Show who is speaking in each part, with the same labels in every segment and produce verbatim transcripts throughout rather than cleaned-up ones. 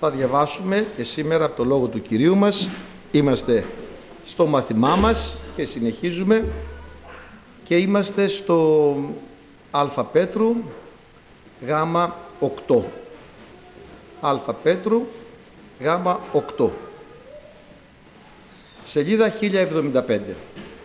Speaker 1: θα διαβάσουμε και σήμερα από το Λόγο του Κυρίου μας. Είμαστε στο μαθημά μας και συνεχίζουμε και είμαστε στο Α Πέτρου γάμα οκτώ. Α Πέτρου γάμα οκτώ. Σελίδα χίλια εβδομήντα πέντε.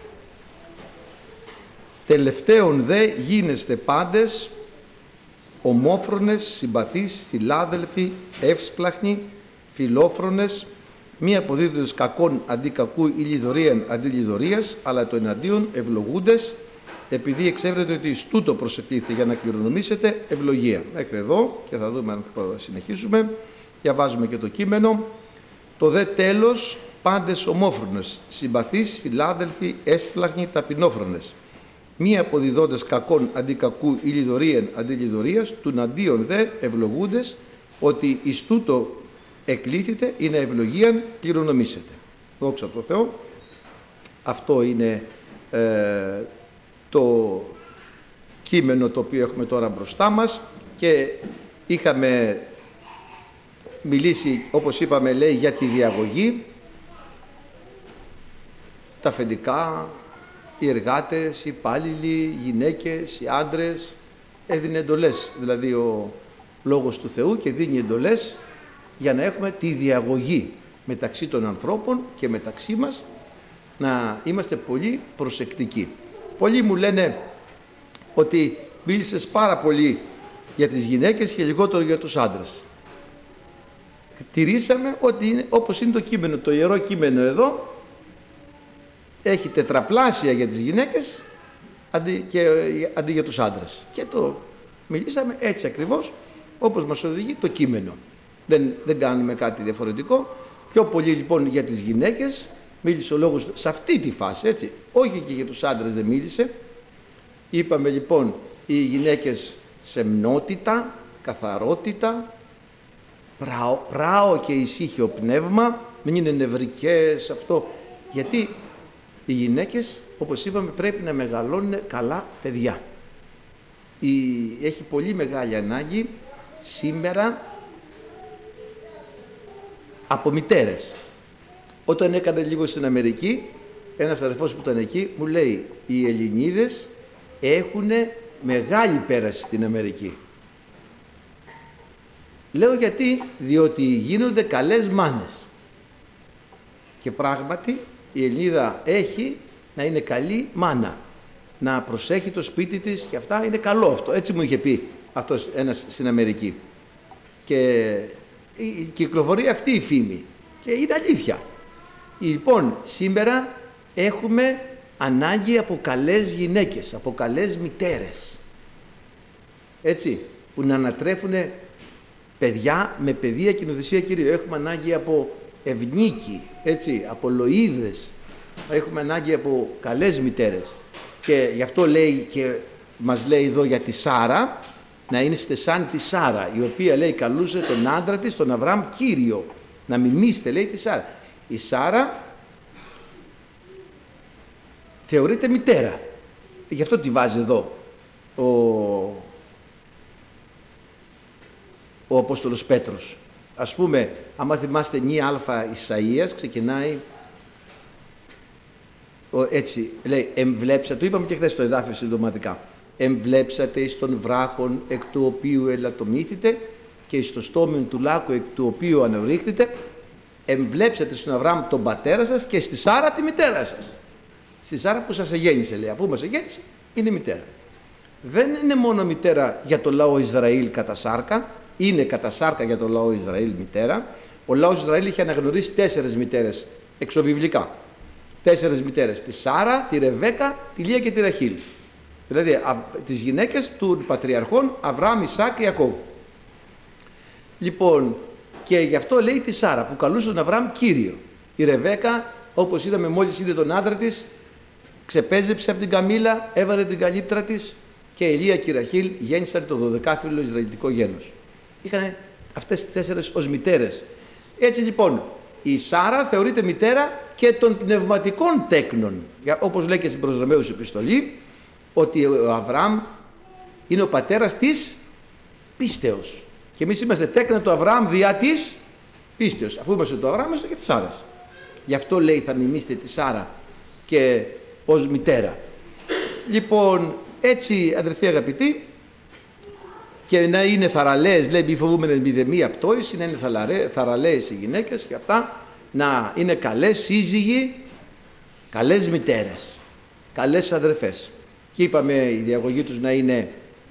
Speaker 1: Τελευταίον δε γίνεστε πάντες ομόφρονες, συμπαθείς, φιλάδελφοι, εύσπλαχνοι, φιλόφρονες, μη αποδίδοντες κακόν αντί κακού ή λιδωρίαν αντί λιδωρίας, αλλά το εναντίον ευλογούντες, επειδή εξέβρετε ότι εις τούτο προσεκτήθητε για να κληρονομήσετε ευλογία. Μέχρι εδώ και θα δούμε αν θα συνεχίσουμε. Διαβάζουμε και το κείμενο. Το δε τέλος, πάντες ομόφρονες, συμπαθείς, φιλάδελφοι, εύσπλαχνοι, ταπεινόφρονες, μη αποδιδόντες κακόν αντί κακού ή λιδωρίαν αντί λιδωρίας, του αντίον δε ευλογούντες, ότι εις τούτο εκλήθητε είναι ευλογίαν κληρονομήσετε. Δόξα τω Θεώ. Αυτό είναι ε, το κείμενο το οποίο έχουμε τώρα μπροστά μας και είχαμε μιλήσει, όπως είπαμε, λέει, για τη διαγωγή, τα αφεντικά, οι εργάτες, οι υπάλληλοι, οι γυναίκες, οι άντρες. Έδινε εντολές, δηλαδή ο Λόγος του Θεού, και δίνει εντολές για να έχουμε τη διαγωγή μεταξύ των ανθρώπων και μεταξύ μας, να είμαστε πολύ προσεκτικοί. Πολλοί μου λένε ότι μίλησες πάρα πολύ για τις γυναίκες και λιγότερο για τους άντρες. Τηρήσαμε ότι είναι, όπως είναι το κείμενο, το Ιερό Κείμενο εδώ, έχει τετραπλάσια για τις γυναίκες αντί, και, αντί για τους άντρες. Και το μιλήσαμε έτσι ακριβώς όπως μας οδηγεί το κείμενο. Δεν, δεν κάνουμε κάτι διαφορετικό. Πιο πολύ λοιπόν για τις γυναίκες μίλησε ο Λόγος σε αυτή τη φάση, έτσι. Όχι και για τους άντρες δεν μίλησε. Είπαμε λοιπόν οι γυναίκες σεμνότητα, καθαρότητα, πράο, πράο και ησύχιο πνεύμα, μην είναι νευρικές αυτό, γιατί οι γυναίκες, όπως είπαμε, πρέπει να μεγαλώνουν καλά παιδιά. Η... Έχει πολύ μεγάλη ανάγκη σήμερα από μητέρες. Όταν έκανα λίγο στην Αμερική, ένας αδερφός που ήταν εκεί μου λέει, οι Ελληνίδες έχουν μεγάλη πέραση στην Αμερική. Λέω γιατί, διότι γίνονται καλές μάνες. Και πράγματι η Ελληνίδα έχει να είναι καλή μάνα, να προσέχει το σπίτι της και αυτά, είναι καλό αυτό. Έτσι μου είχε πει αυτός ένας στην Αμερική. Και κυκλοφορεί αυτή η φήμη και είναι αλήθεια. Λοιπόν, σήμερα έχουμε ανάγκη από καλές γυναίκες, από καλές μητέρες, έτσι, που να ανατρέφουν παιδιά με παιδεία και νοθυσία Κυρίου. Έχουμε ανάγκη από ευνίκη, έτσι, από λοΐδες. Έχουμε ανάγκη από καλές μητέρες. Και γι' αυτό λέει και μας λέει εδώ για τη Σάρα, να είστε σαν τη Σάρα, η οποία, λέει, καλούσε τον άντρα της, τον Αβραάμ, Κύριο. Να μιμήσετε, λέει, τη Σάρα. Η Σάρα θεωρείται μητέρα. Γι' αυτό τη βάζει εδώ ο, ο Απόστολος Πέτρος. Ας πούμε, άμα θυμάστε νη αλφα Ισαΐας, ξεκινάει ο, έτσι, λέει, εμβλέψατε, το είπαμε και χθες στο εδάφιο συντοματικά, εμβλέψατε εις των βράχων εκ του οποίου ελαττωμήθητε και εις το στόμιον του λάκου εκ του οποίου ανεωρύχθητε, εμβλέψατε στον Αβραάμ τον πατέρα σας και στη Σάρα τη μητέρα σας. Στη Σάρα που σας εγέννησε, λέει, αφού μας εγέννησε, είναι μητέρα. Δεν είναι μόνο μητέρα για το λαό Ισραήλ κατά σάρκα, είναι κατά σάρκα για το λαό Ισραήλ μητέρα. Ο λαός Ισραήλ είχε αναγνωρίσει τέσσερις μητέρες εξωβιβλικά. Τέσσερις μητέρες. Τη Σάρα, τη Ρεβέκα, τη Λία και τη Ραχήλ. Δηλαδή α, τις γυναίκες του πατριαρχών Αβραάμ, Ισάκ και Ιακώβ. Λοιπόν, και γι' αυτό λέει τη Σάρα που καλούσε τον Αβραάμ Κύριο. Η Ρεβέκα, όπως είδαμε μόλις είδε τον άντρα της, ξεπέζεψε από την καμήλα, έβαλε την καλύπτρα της και η Λία και η Ραχήλ γέννησαν το δωδεκάφυλλο Ισραηλιτικό γένος. Είχαν αυτές τις τέσσερες ως μητέρες. Έτσι λοιπόν, η Σάρα θεωρείται μητέρα και των πνευματικών τέκνων. Όπως λέει και στην προς Ρωμαίους επιστολή, ότι ο Αβραάμ είναι ο πατέρας της πίστεως. Και εμείς είμαστε τέκνα του Αβραάμ διά της Πίστεως, αφού είμαστε του Αβραάμ, είμαστε και της Σάρας. Γι' αυτό λέει θα μιμήσετε τη Σάρα και ως μητέρα. Λοιπόν, έτσι αδερφοί αγαπητοί, και να είναι θαραλέες, λέει μη φοβούμενες μη δε μία πτώηση, να είναι θαραλέες οι γυναίκες και αυτά, να είναι καλές σύζυγοι, καλές μητέρες, καλές αδερφές. Και είπαμε η διαγωγή τους να είναι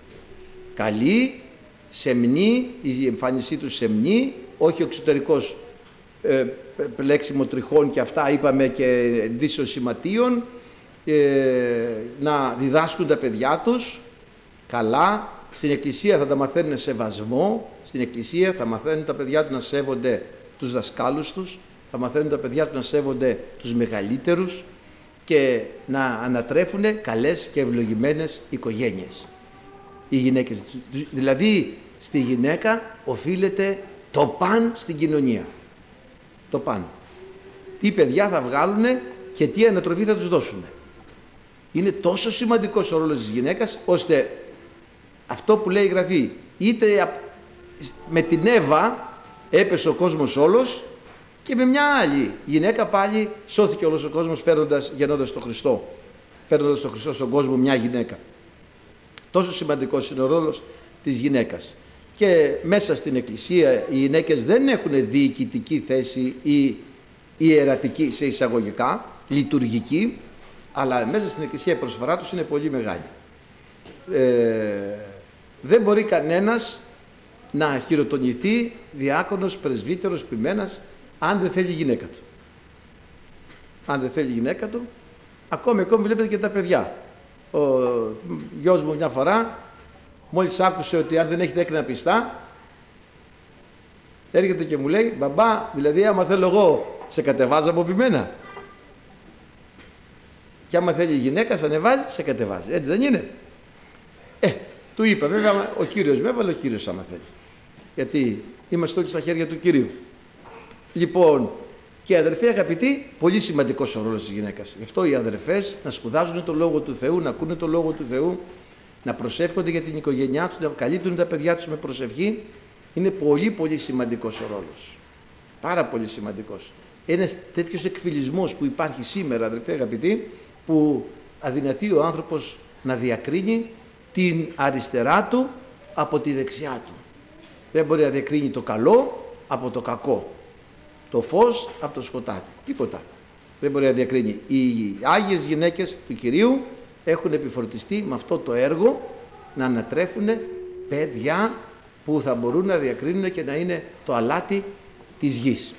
Speaker 1: καλή, σεμνή, η εμφάνισή τους σεμνή, όχι ο εξωτερικός ε, πλέξιμο τριχών και αυτά, είπαμε, και δύσεων σηματίων, ε, να διδάσκουν τα παιδιά τους καλά. Στην εκκλησία θα τα μαθαίνουν σεβασμό, στην εκκλησία θα μαθαίνουν τα παιδιά τους να σέβονται τους δασκάλους τους, θα μαθαίνουν τα παιδιά τους να σέβονται τους μεγαλύτερους και να ανατρέφουν καλές και ευλογημένες οικογένειες. Οι γυναίκες, δηλαδή στη γυναίκα οφείλεται το παν στην κοινωνία. Το παν. Τι παιδιά θα βγάλουν και τι ανατροφή θα τους δώσουν. Είναι τόσο σημαντικός ο ρόλος της γυναίκας, ώστε αυτό που λέει η Γραφή, είτε με την Εύα έπεσε ο κόσμος όλος και με μια άλλη γυναίκα πάλι σώθηκε όλος ο κόσμος, φέρνοντας, γεννώντας τον Χριστό, φέρνοντας τον Χριστό στον κόσμο μια γυναίκα. Τόσο σημαντικός είναι ο ρόλος της γυναίκας. Και μέσα στην Εκκλησία οι γυναίκες δεν έχουν διοικητική θέση ή ιερατική σε εισαγωγικά, λειτουργική, αλλά μέσα στην Εκκλησία η προσφορά τους είναι πολύ μεγάλη. Ε, δεν μπορεί κανένας να χειροτονηθεί διάκονος, πρεσβύτερος, ποιμένας, αν δεν θέλει η γυναίκα του. Αν δεν θέλει η γυναίκα του, ακόμη, ακόμη βλέπετε και τα παιδιά. Ο γιος μου μια φορά, μόλις άκουσε ότι αν δεν έχει δέκνα πιστά, έρχεται και μου λέει, μπαμπά, δηλαδή άμα θέλω εγώ, σε κατεβάζω από πειμένα. Και άμα θέλει η γυναίκα, σε ανεβάζει, σε κατεβάζει. Έτσι δεν είναι? Ε, του είπα, βέβαια, ο Κύριος με έβαλε, ο Κύριος άμα θέλει. Γιατί είμαστε όλοι στα χέρια του Κυρίου. Λοιπόν, και αδερφοί αγαπητοί, πολύ σημαντικός ο ρόλος της γυναίκας. Γι' αυτό οι αδερφές να σπουδάζουν το Λόγο του Θεού, να ακούνε το Λόγο του Θεού, να προσεύχονται για την οικογένειά τους, να καλύπτουν τα παιδιά τους με προσευχή. Είναι πολύ πολύ σημαντικός ο ρόλος. Πάρα πολύ σημαντικός. Ένας τέτοιος εκφυλισμός που υπάρχει σήμερα, αδερφοί αγαπητοί, που αδυνατεί ο άνθρωπος να διακρίνει την αριστερά του από τη δεξιά του. Δεν μπορεί να διακρίνει το καλό από το κακό, το φως από το σκοτάδι, τίποτα. Δεν μπορεί να διακρίνει. Οι Άγιες γυναίκες του Κυρίου έχουν επιφορτιστεί με αυτό το έργο να ανατρέφουν παιδιά που θα μπορούν να διακρίνουν και να είναι το αλάτι της γης.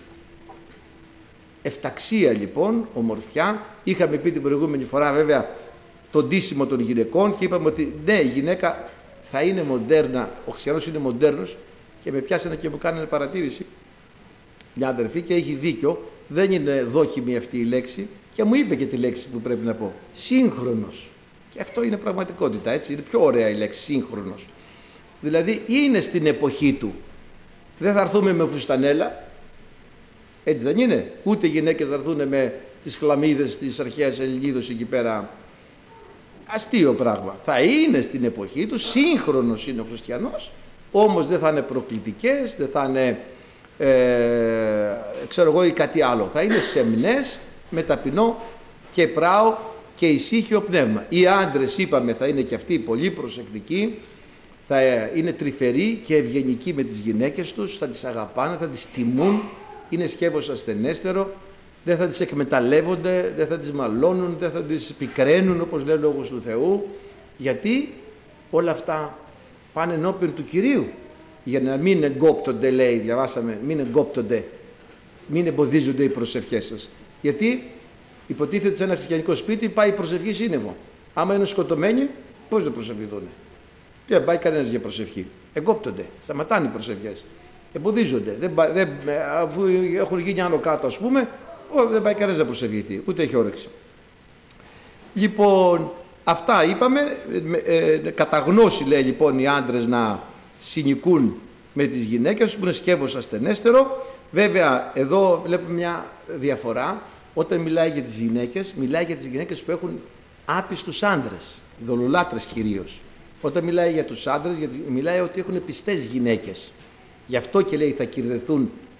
Speaker 1: Εφταξία λοιπόν, ομορφιά. Είχαμε πει την προηγούμενη φορά βέβαια το ντύσιμο των γυναικών και είπαμε ότι ναι, η γυναίκα θα είναι μοντέρνα, ο χριστιανός είναι μοντέρνος, και με πιάσανε και μου κάνανε παρατήρηση μια αδερφή και έχει δίκιο, δεν είναι δόκιμη αυτή η λέξη, και μου είπε και τη λέξη που πρέπει να πω, σύγχρονος. Και αυτό είναι πραγματικότητα, έτσι, είναι πιο ωραία η λέξη σύγχρονος. Δηλαδή είναι στην εποχή του. Δεν θα έρθουμε με φουστανέλα, έτσι δεν είναι? Ούτε οι γυναίκες θα έρθουν με τις χλαμίδες της αρχαίας Ελληνίδος εκεί πέρα. Αστείο πράγμα. Θα είναι στην εποχή του, σύγχρονος είναι ο χριστιανός, όμως δεν θα είναι προκλητικές, δεν θα είναι ε, ξέρω εγώ ή κάτι άλλο. Θα είναι σεμνές, με ταπεινό και πράο και ησύχιο πνεύμα. Οι άντρες, είπαμε, θα είναι και αυτοί πολύ προσεκτικοί, θα είναι τρυφεροί και ευγενικοί με τις γυναίκες τους, θα τις αγαπάνε, θα τις τιμούν, είναι σκεύος ασθενέστερο, δεν θα τις εκμεταλλεύονται, δεν θα τις μαλώνουν, δεν θα τις πικραίνουν όπως λέει ο Λόγος του Θεού, γιατί όλα αυτά πάνε ενώπιον του Κυρίου, για να μην εγκόπτονται, λέει, διαβάσαμε, μην εγκόπτονται, μην εμποδίζονται οι προσευχές σας. Γιατί υποτίθεται σε ένα χριστιανικό σπίτι πάει η προσευχή σύννεφο. Άμα είναι σκοτωμένοι, πώς δεν προσευχηθούν? Δεν πάει κανένας για προσευχή. Εγκόπτονται, σταματάνε οι προσευχές. Εμποδίζονται. Δεν, δεν, αφού έχουν γίνει άνω κάτω, ας πούμε, δεν πάει κανένας να προσευχηθεί, ούτε έχει όρεξη. Λοιπόν, αυτά είπαμε. Ε, ε, κατά γνώση, λέει λοιπόν, οι άντρες να συνοικούν με τις γυναίκες που είναι σκεύος ασθενέστερο. Βέβαια, εδώ βλέπουμε μια διαφορά. Όταν μιλάει για τις γυναίκες, μιλάει για τις γυναίκες που έχουν άπιστους άντρες, ειδωλολάτρες κυρίως. Όταν μιλάει για τους άντρες, μιλάει ότι έχουν πιστές γυναίκες. Γι' αυτό και λέει θα κυρδεθούν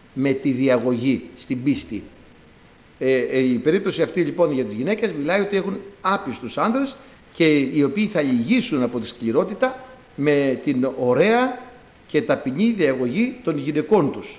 Speaker 1: με τη διαγωγή στην πίστη. Ε, ε, η περίπτωση αυτή λοιπόν για τις γυναίκες μιλάει ότι έχουν άπιστους άνδρες και οι οποίοι θα λυγίσουν από τη σκληρότητα με την ωραία και ταπεινή διαγωγή των γυναικών τους.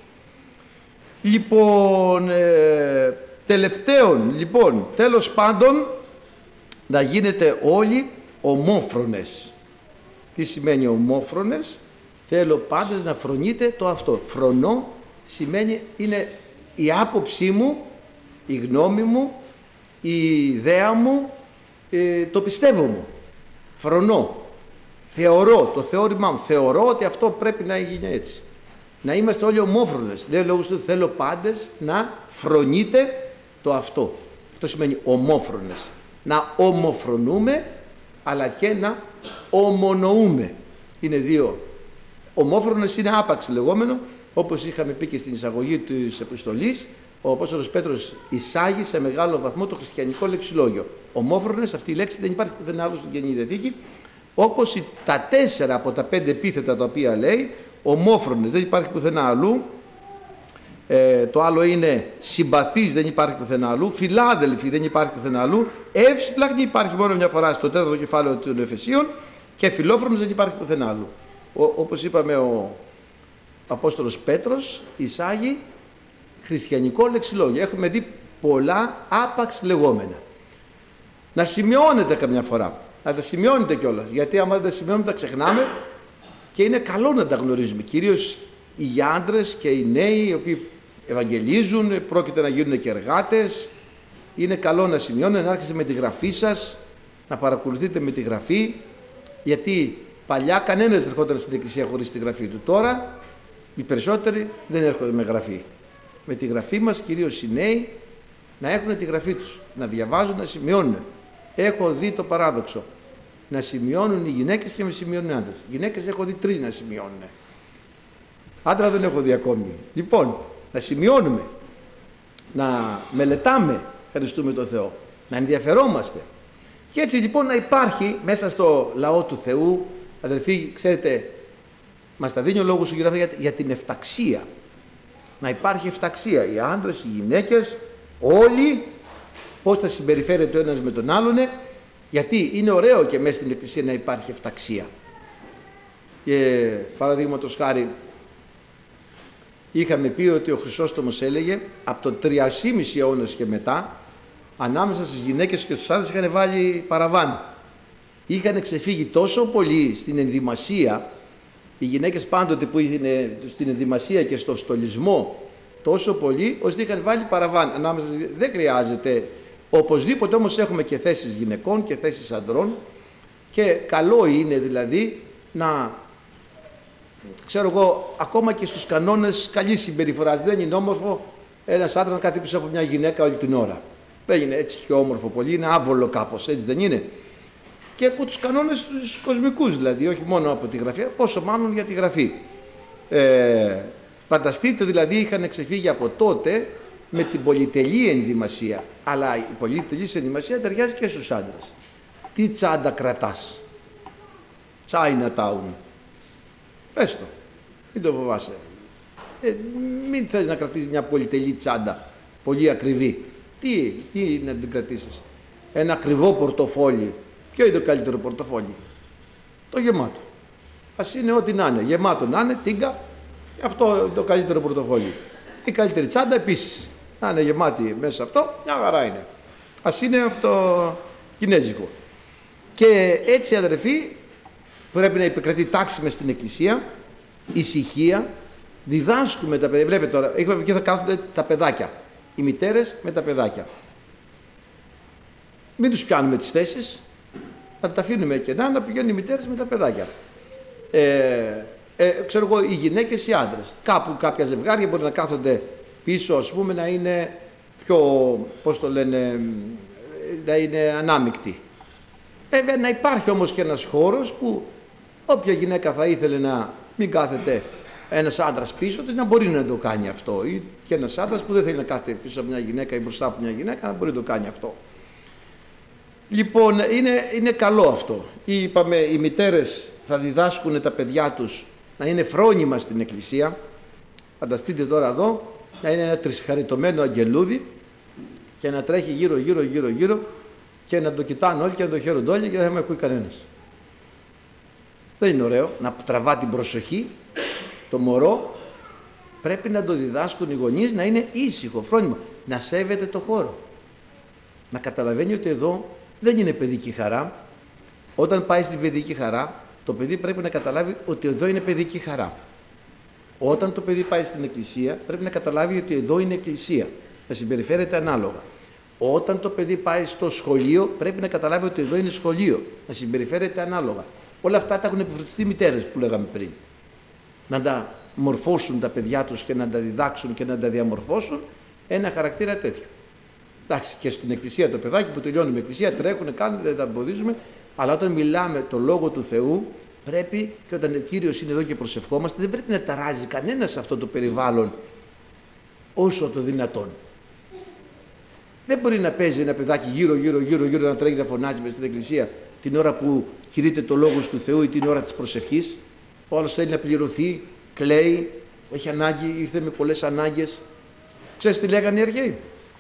Speaker 1: Λοιπόν, ε, τελευταίον, λοιπόν, τέλος πάντων, να γίνετε όλοι ομόφρονες. Τι σημαίνει ομόφρονες? Θέλω πάντες να φρονείτε το αυτό. Φρονώ σημαίνει είναι η άποψή μου, η γνώμη μου, η ιδέα μου, ε, το πιστεύω μου. Φρονώ. Θεωρώ, το θεώρημά μου. Θεωρώ ότι αυτό πρέπει να γίνει έτσι. Να είμαστε όλοι ομόφρονες. Λέει ο λόγος του, θέλω πάντες να φρονείτε το αυτό. Αυτό σημαίνει ομόφρονες. Να ομοφρονούμε, αλλά και να ομονοούμε. Είναι δύο. Ομόφρονες είναι άπαξ λεγόμενο, όπως είχαμε πει και στην εισαγωγή της επιστολής, ο Απόστολος Πέτρος εισάγει σε μεγάλο βαθμό το χριστιανικό λεξιλόγιο. Ομόφρονες, αυτή η λέξη δεν υπάρχει πουθενά άλλο στην Καινή Διαθήκη, όπως τα τέσσερα από τα πέντε επίθετα τα οποία λέει, ομόφρονες δεν υπάρχει πουθενά αλλού. Ε, το άλλο είναι συμπαθείς, δεν υπάρχει πουθενά αλλού. Φιλάδελφοι, δεν υπάρχει πουθενά αλλού. Εύσπλαχνοι υπάρχει μόνο μια φορά στο τέταρτο κεφάλαιο των Εφεσίων. Και φιλόφρονος δεν υπάρχει πουθενά αλλού. Ο, όπως είπαμε, ο Απόστολος Πέτρος εισάγει χριστιανικό λεξιλόγιο. Έχουμε δει πολλά άπαξ λεγόμενα. Να σημειώνετε καμιά φορά. Να τα σημειώνετε κιόλας. Γιατί άμα δεν τα σημειώνουμε τα ξεχνάμε και είναι καλό να τα γνωρίζουμε. Κυρίως οι άντρες και οι νέοι οι οποίοι ευαγγελίζουν, πρόκειται να γίνουν και εργάτες. Είναι καλό να σημειώνετε, να άρχισετε με τη γραφή σας, να παρακολουθείτε με τη γραφή. Γιατί παλιά κανένας δεν ερχόταν στην εκκλησία χωρίς τη γραφή του. Τώρα οι περισσότεροι δεν έρχονται με γραφή. Με τη γραφή μας, κυρίως οι νέοι, να έχουν τη γραφή τους, να διαβάζουν, να σημειώνουν. Έχω δει το παράδοξο. Να σημειώνουν οι γυναίκες και με σημειώνουν οι άντρες. Γυναίκες έχω δει τρεις να σημειώνουν. Άντρα δεν έχω δει ακόμη. Λοιπόν, να σημειώνουμε, να μελετάμε, ευχαριστούμε τον Θεό, να ενδιαφερόμαστε. Και έτσι λοιπόν να υπάρχει μέσα στο λαό του Θεού, αδελφοί, ξέρετε, μας τα δίνει ο λόγος του Γραφή για, για την εφταξία. Να υπάρχει εφταξία. Οι άντρες, οι γυναίκες, όλοι, πώς θα συμπεριφέρεται ο ένας με τον άλλον, γιατί είναι ωραίο και μέσα στην εκκλησία να υπάρχει εφταξία. Και παραδείγματος χάρη, είχαμε πει ότι ο Χρυσόστομος έλεγε από το τριασήμισι αιώνας και μετά, ανάμεσα στις γυναίκες και στους άντρες είχαν βάλει παραβάν. Είχαν ξεφύγει τόσο πολύ στην ενδυμασία, οι γυναίκες πάντοτε που είναι στην ενδυμασία και στο στολισμό, τόσο πολύ, ώστε είχαν βάλει παραβάν. Ανάμεσα, δεν χρειάζεται. Οπωσδήποτε όμως έχουμε και θέσεις γυναικών και θέσεις ανδρών και καλό είναι δηλαδή να, ξέρω εγώ, ακόμα και στους κανόνες καλής συμπεριφοράς. Δεν είναι όμορφο ένας άντρας να κάθεται πίσω από μια γυναίκα όλη την ώρα. Δεν είναι έτσι και όμορφο πολύ, είναι άβολο κάπως, έτσι δεν είναι? Και από τους κανόνες τους κοσμικούς δηλαδή, όχι μόνο από τη γραφή, πόσο μάλλον για τη γραφή. Ε, φανταστείτε δηλαδή, είχαν ξεφύγει από τότε με την πολυτελή ενδυμασία, αλλά η πολυτελή ενδυμασία ταιριάζει και στους άντρες. Τι τσάντα κρατάς? Chinatown. Πες το, μην το φοβάσαι. Ε, μην θες να κρατήσεις μια πολυτελή τσάντα, πολύ ακριβή. Τι, τι να την κρατήσεις? Ένα ακριβό πορτοφόλι. Ποιο είναι το καλύτερο πορτοφόλι? Το γεμάτο. Ας είναι ό,τι να είναι. Γεμάτο να είναι, τίγκα, και αυτό είναι το καλύτερο πορτοφόλι. Η καλύτερη τσάντα επίσης. Να είναι γεμάτη μέσα αυτό, μια χαρά είναι. Ας είναι αυτό κινέζικο. Και έτσι, αδερφοί, πρέπει να επικρατεί τάξη μες στην εκκλησία, ησυχία, διδάσκουμε τα παιδιά. Βλέπετε τώρα, εκεί θα κάθονται τα παιδάκια. Οι μητέρες με τα παιδάκια. Μην τους πιάνουμε τις θέσεις, να τα αφήνουμε κενά, να πηγαίνουν οι μητέρες με τα παιδάκια. Ε, ε, ξέρω εγώ, οι γυναίκες, οι άντρες. Κάπου κάποια ζευγάρια μπορεί να κάθονται πίσω, ας πούμε, να είναι πιο, πώς το λένε, να είναι ανάμεικτοι. Βέβαια, να υπάρχει όμως και ένας χώρος που όποια γυναίκα θα ήθελε να μην κάθεται ένας άντρας πίσω της, να μπορεί να το κάνει αυτό. Ή και ένας άντρας που δεν θέλει να κάθεται πίσω από μια γυναίκα ή μπροστά από μια γυναίκα, να μπορεί να το κάνει αυτό. Λοιπόν, είναι, είναι καλό αυτό. Είπαμε, οι μητέρες θα διδάσκουν τα παιδιά τους να είναι φρόνημα στην εκκλησία. Φανταστείτε τώρα εδώ, να είναι ένα τρισχαριτωμένο αγγελούδι και να τρέχει γύρω γύρω γύρω γύρω και να το κοιτάνε όλοι και να το χαίρονται όλοι και δεν θα με ακούει κανένας. Δεν είναι ωραίο να τραβά την προσοχή. Το μωρό πρέπει να το διδάσκουν οι γονείς να είναι ήσυχο, φρόνιμο, να σέβεται το χώρο. Να καταλαβαίνει ότι εδώ δεν είναι παιδική χαρά. Όταν πάει στην παιδική χαρά, το παιδί πρέπει να καταλάβει ότι εδώ είναι παιδική χαρά. Όταν το παιδί πάει στην εκκλησία, πρέπει να καταλάβει ότι εδώ είναι εκκλησία. Να συμπεριφέρεται ανάλογα. Όταν το παιδί πάει στο σχολείο, πρέπει να καταλάβει ότι εδώ είναι σχολείο. Να συμπεριφέρεται ανάλογα. Όλα αυτά τα έχουν επιφορτιστεί οι μητέρες που λέγαμε πριν. Να τα μορφώσουν τα παιδιά τους και να τα διδάξουν και να τα διαμορφώσουν ένα χαρακτήρα τέτοιο. Εντάξει, και στην εκκλησία το παιδάκι που τελειώνει με εκκλησία τρέχουν, κάνουν, δεν τα εμποδίζουμε. Αλλά όταν μιλάμε το Λόγο του Θεού, πρέπει και όταν ο Κύριος είναι εδώ και προσευχόμαστε, δεν πρέπει να ταράζει κανένας αυτό το περιβάλλον όσο το δυνατόν. Δεν μπορεί να παίζει ένα παιδάκι γύρω γύρω γύρω γύρω να τρέχει να φωνάζει μες στην εκκλησία την ώρα που κηρύττει το Λόγος του Θεού ή την ώρα της προσευχής. Ο άλλος θέλει να πληρωθεί, κλαίει, έχει ανάγκη, ήρθε με πολλές ανάγκες. Ξέρεις τι λέγανε οι αρχαίοι?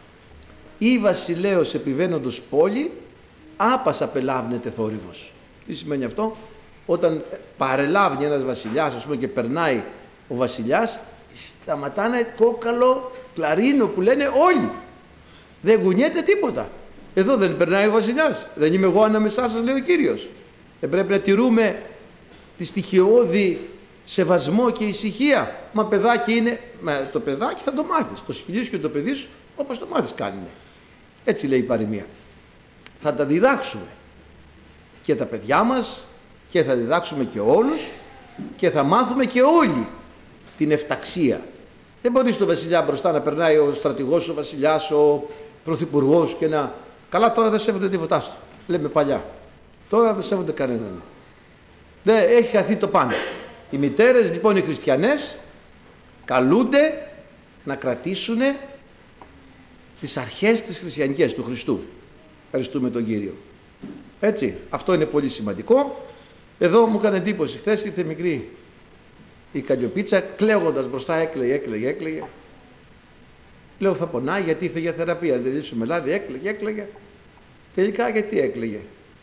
Speaker 1: Ή βασιλέως επιβαίνοντος πόλη, άπας απελάβνεται θόρυβος. Τι σημαίνει αυτό? Όταν παρελάβνει ένας βασιλιάς, ας πούμε, και περνάει ο βασιλιάς, σταματάνε κόκαλο, κλαρίνο που λένε όλοι. Δεν κουνιέται τίποτα. Εδώ δεν περνάει ο βασιλιάς. Δεν είμαι εγώ ανάμεσά σας, λέει ο Κύριος. Δεν πρέπει να τηρούμε τη στοιχειώδη σεβασμό και ησυχία. Μα παιδάκι είναι, μα το παιδάκι θα το μάθεις. Το σκυλί σου και το παιδί σου όπως το μάθεις κάνουνε. Έτσι λέει η παροιμία. Θα τα διδάξουμε και τα παιδιά μας και θα διδάξουμε και όλους και θα μάθουμε και όλοι την εφταξία. Δεν μπορεί στο βασιλιά μπροστά να περνάει ο στρατηγός, ο βασιλιάς, ο πρωθυπουργός και να... Καλά, τώρα δεν σέβονται τίποτα στο. Λέμε παλιά. Τώρα δεν σέβονται κανέναν. Δεν έχει χαθεί το πάνω. Οι μητέρες λοιπόν οι χριστιανές καλούνται να κρατήσουν τις αρχές της χριστιανικές του Χριστού. Ευχαριστούμε τον Κύριο. Έτσι, αυτό είναι πολύ σημαντικό. Εδώ μου έκανε εντύπωση, χθες ήρθε μικρή η Καλλιοπίτσα, κλαίγοντας μπροστά, έκλαιγε, έκλαιγε, έκλαιγε. Λέω θα πονάει γιατί ήρθε για θεραπεία, δεν λύσουμε λάδι, έκλαιγε, έκλαιγε. Τελικά γιατί έκλαιγε?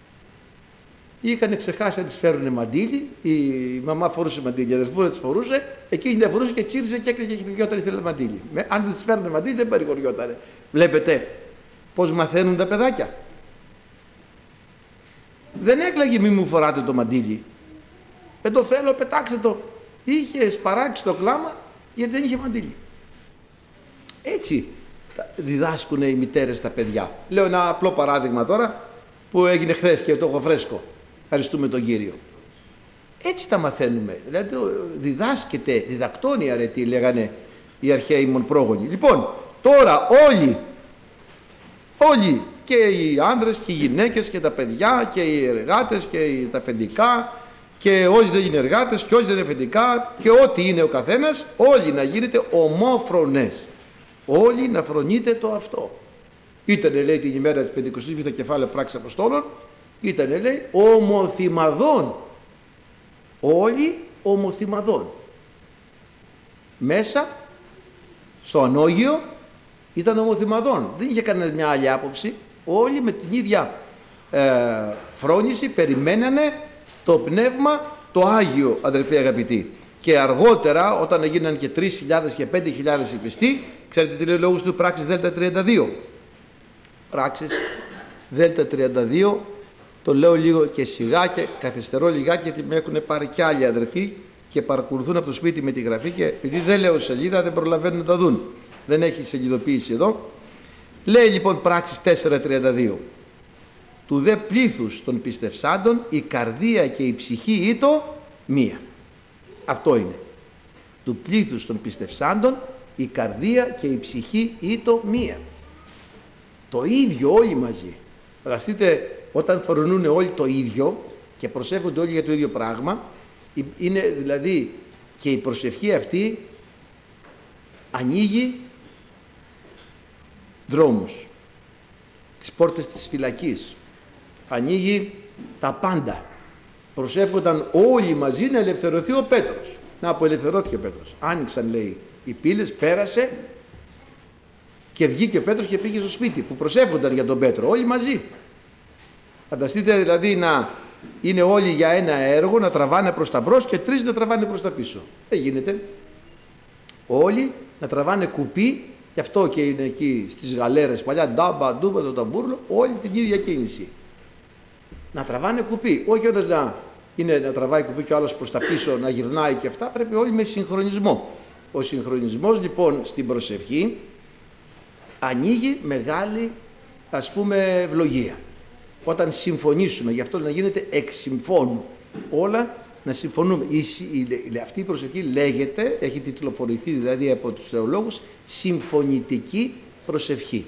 Speaker 1: Είχαν ξεχάσει να της φέρουν μαντίλι, η μαμά φορούσε μαντίλι, η αδερφούρα της φορούσε, εκείνη δεν φορούσε και τσίριζε και έκλαιγε και όταν ήθελε μαντίλι. Με, αν δεν της φέρουν μαντίλι δεν παρηγοριότανε. Βλέπετε πώς μαθαίνουν τα παιδάκια. Δεν έκλαιγε μη μου φοράτε το μαντίλι. Δεν το θέλω, πετάξτε το. Είχε σπαράξει το κλάμα γιατί δεν είχε μαντίλι. Έτσι διδάσκουν οι μητέρες τα παιδιά. Λέω ένα απλό παράδειγμα τώρα που έγινε χθες και το έχω φρέσκο. Ευχαριστούμε τον Κύριο. Έτσι τα μαθαίνουμε. Δηλαδή διδάσκεται, διδακτώνει αρετή λέγανε οι αρχαίοι μον πρόγονοι. Λοιπόν, τώρα όλοι, όλοι και οι άνδρες και οι γυναίκες και τα παιδιά και οι εργάτες και τα αφεντικά και όσοι δεν είναι εργάτες και όσοι δεν είναι αφεντικά και ό,τι είναι ο καθένας, όλοι να γίνετε ομόφρονες. Όλοι να φρονείτε το αυτό. Ήτανε λέει την ημέρα της Πεντηκοστής β' κεφάλαιο πράξης Αποστόλων, ήτανε λέει ομοθυμαδών. Όλοι ομοθυμαδών. Μέσα στο ανώγειο ήταν ομοθυμαδών. Δεν είχε κανένα μια άλλη άποψη. Όλοι με την ίδια ε, φρόνηση περιμένανε το πνεύμα το Άγιο, αδελφοί αγαπητοί. Και αργότερα όταν έγιναν και τρεις χιλιάδες και πέντε χιλιάδες οι πιστοί, ξέρετε τι λέει ο λόγος του, πράξεις Δέλτα τριάντα δύο. Πράξεις Δέλτα τριάντα δύο, το λέω λίγο και σιγά και καθυστερώ λιγάκι γιατί με έχουν πάρει κι άλλοι αδερφοί και παρακολουθούν από το σπίτι με τη γραφή και επειδή δεν λέω σελίδα δεν προλαβαίνουν να τα δουν. Δεν έχει σελιδοποίηση εδώ. Λέει λοιπόν πράξεις τέσσερα τριάντα δύο. Του δε πλήθους των πιστευσάντων η καρδία και η ψυχή ήτο μία. Αυτό είναι. Του πλήθους των πιστευσάντων η καρδία και η ψυχή ήτο μία. Το ίδιο όλοι μαζί. Φανταστείτε όταν φρονούν όλοι το ίδιο και προσεύχονται όλοι για το ίδιο πράγμα, είναι δηλαδή και η προσευχή αυτή ανοίγει δρόμους, τις πόρτες της φυλακής, ανοίγει τα πάντα. Προσεύχονταν όλοι μαζί να ελευθερωθεί ο Πέτρος. Να, που ελευθερώθηκε ο Πέτρος. Άνοιξαν λέει οι πύλες, πέρασε Και βγήκε ο Πέτρος και πήγε στο σπίτι που προσεύχονταν για τον Πέτρο, όλοι μαζί. Φανταστείτε δηλαδή να είναι όλοι για ένα έργο, να τραβάνε προς τα μπρος και τρεις να τραβάνε προς τα πίσω. Δεν γίνεται. Όλοι να τραβάνε κουπί, γι' αυτό και είναι εκεί στις γαλέρες παλιά, ντάμπα, ντούμπα, το ταμπούρλο, όλη την ίδια κίνηση. Να τραβάνε κουπί, όχι όταν να, είναι, να τραβάει κουπί και ο άλλος προς τα πίσω, να γυρνάει και αυτά, πρέπει όλοι με συγχρονισμό. Ο συγχρονισμός λοιπόν στην προσευχή ανοίγει μεγάλη, ας πούμε, ευλογία. Όταν συμφωνήσουμε, γι' αυτό να γίνεται εξ συμφώνου. Όλα να συμφωνούμε. Η, η, η, αυτή η προσευχή λέγεται, έχει τιτλοφορηθεί δηλαδή από τους θεολόγους, συμφωνητική προσευχή.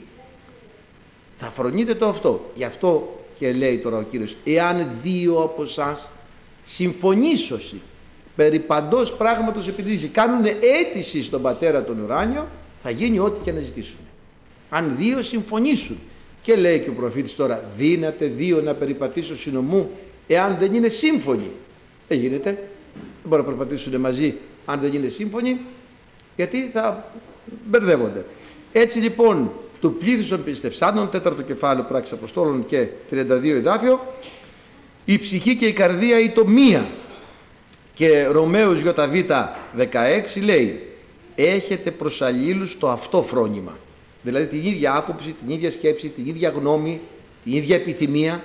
Speaker 1: Θα φρονείτε το αυτό. Γι' αυτό και λέει τώρα ο Κύριος, εάν δύο από εσάς συμφωνήσωσι περί παντός πράγματος επιτρήσει, κάνουν αίτηση στον Πατέρα τον ουράνιο, θα γίνει ό,τι και να ζητήσουν. Αν δύο συμφωνήσουν. Και λέει και ο προφήτης τώρα, δύναται δύο να περιπατήσω συνομού εάν δεν είναι σύμφωνοι. Δεν γίνεται. Δεν μπορούν να περπατήσουν μαζί αν δεν είναι σύμφωνοι, γιατί θα μπερδεύονται. Έτσι λοιπόν, του πλήθους των πιστευσάντων, τέταρτο κεφάλαιο Πράξεις Αποστόλων και τριάντα δύο εδάφιο, η ψυχή και η καρδία ή το μία. Και Ρωμαίους ΙΒ δεκαέξι λέει, έχετε προς αλλήλους το αυτό φρόνημα. Δηλαδή την ίδια άποψη, την ίδια σκέψη, την ίδια γνώμη, την ίδια επιθυμία.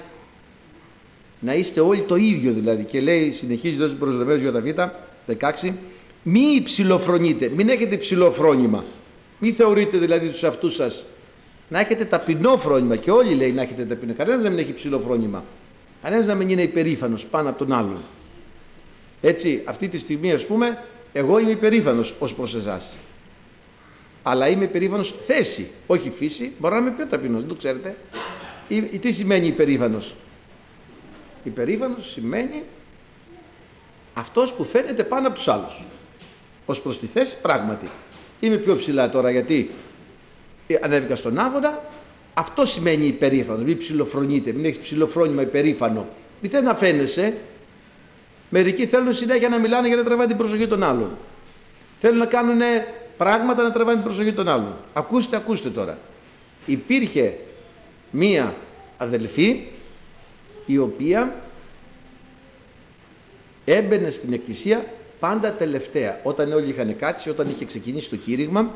Speaker 1: Να είστε όλοι το ίδιο δηλαδή. Και λέει, συνεχίζει εδώ προς Ρωμαίους ΙΒ δεκαέξι, μη υψηλοφρονείτε, μην έχετε υψηλό φρόνημα. Μην θεωρείτε δηλαδή τους αυτούς σας. Να έχετε ταπεινό φρόνημα. Και όλοι λέει να έχετε ταπεινό. Κανένας να μην έχει υψηλό φρόνημα. Κανένας να μην είναι υπερήφανος πάνω από τον άλλον. Έτσι, αυτή τη στιγμή ας πούμε, εγώ είμαι υπερήφανος ως προς εσάς. Αλλά είμαι υπερήφανος θέση, όχι φύση. Μπορώ να είμαι πιο ταπεινός, δεν το ξέρετε. Ή, ή τι σημαίνει υπερήφανος? Υπερήφανος σημαίνει αυτός που φαίνεται πάνω από τους άλλους. Ως προς τη θέση, πράγματι. Είμαι πιο ψηλά τώρα γιατί ανέβηκα στον άβονα. Αυτό σημαίνει υπερήφανος. Μην ψηλοφρονείτε, μην έχεις ψηλοφρόνημα υπερήφανο. Μην θες να φαίνεσαι. Μερικοί θέλουν συνέχεια να μιλάνε για να τραβάνε την προσοχή των άλλων. Θέλουν να κάνουν πράγματα να τραβάνε την προσοχή των άλλων. Ακούστε, ακούστε τώρα. Υπήρχε μία αδελφή η οποία έμπαινε στην εκκλησία πάντα τελευταία. Όταν όλοι είχαν κάτσει, όταν είχε ξεκινήσει το κήρυγμα,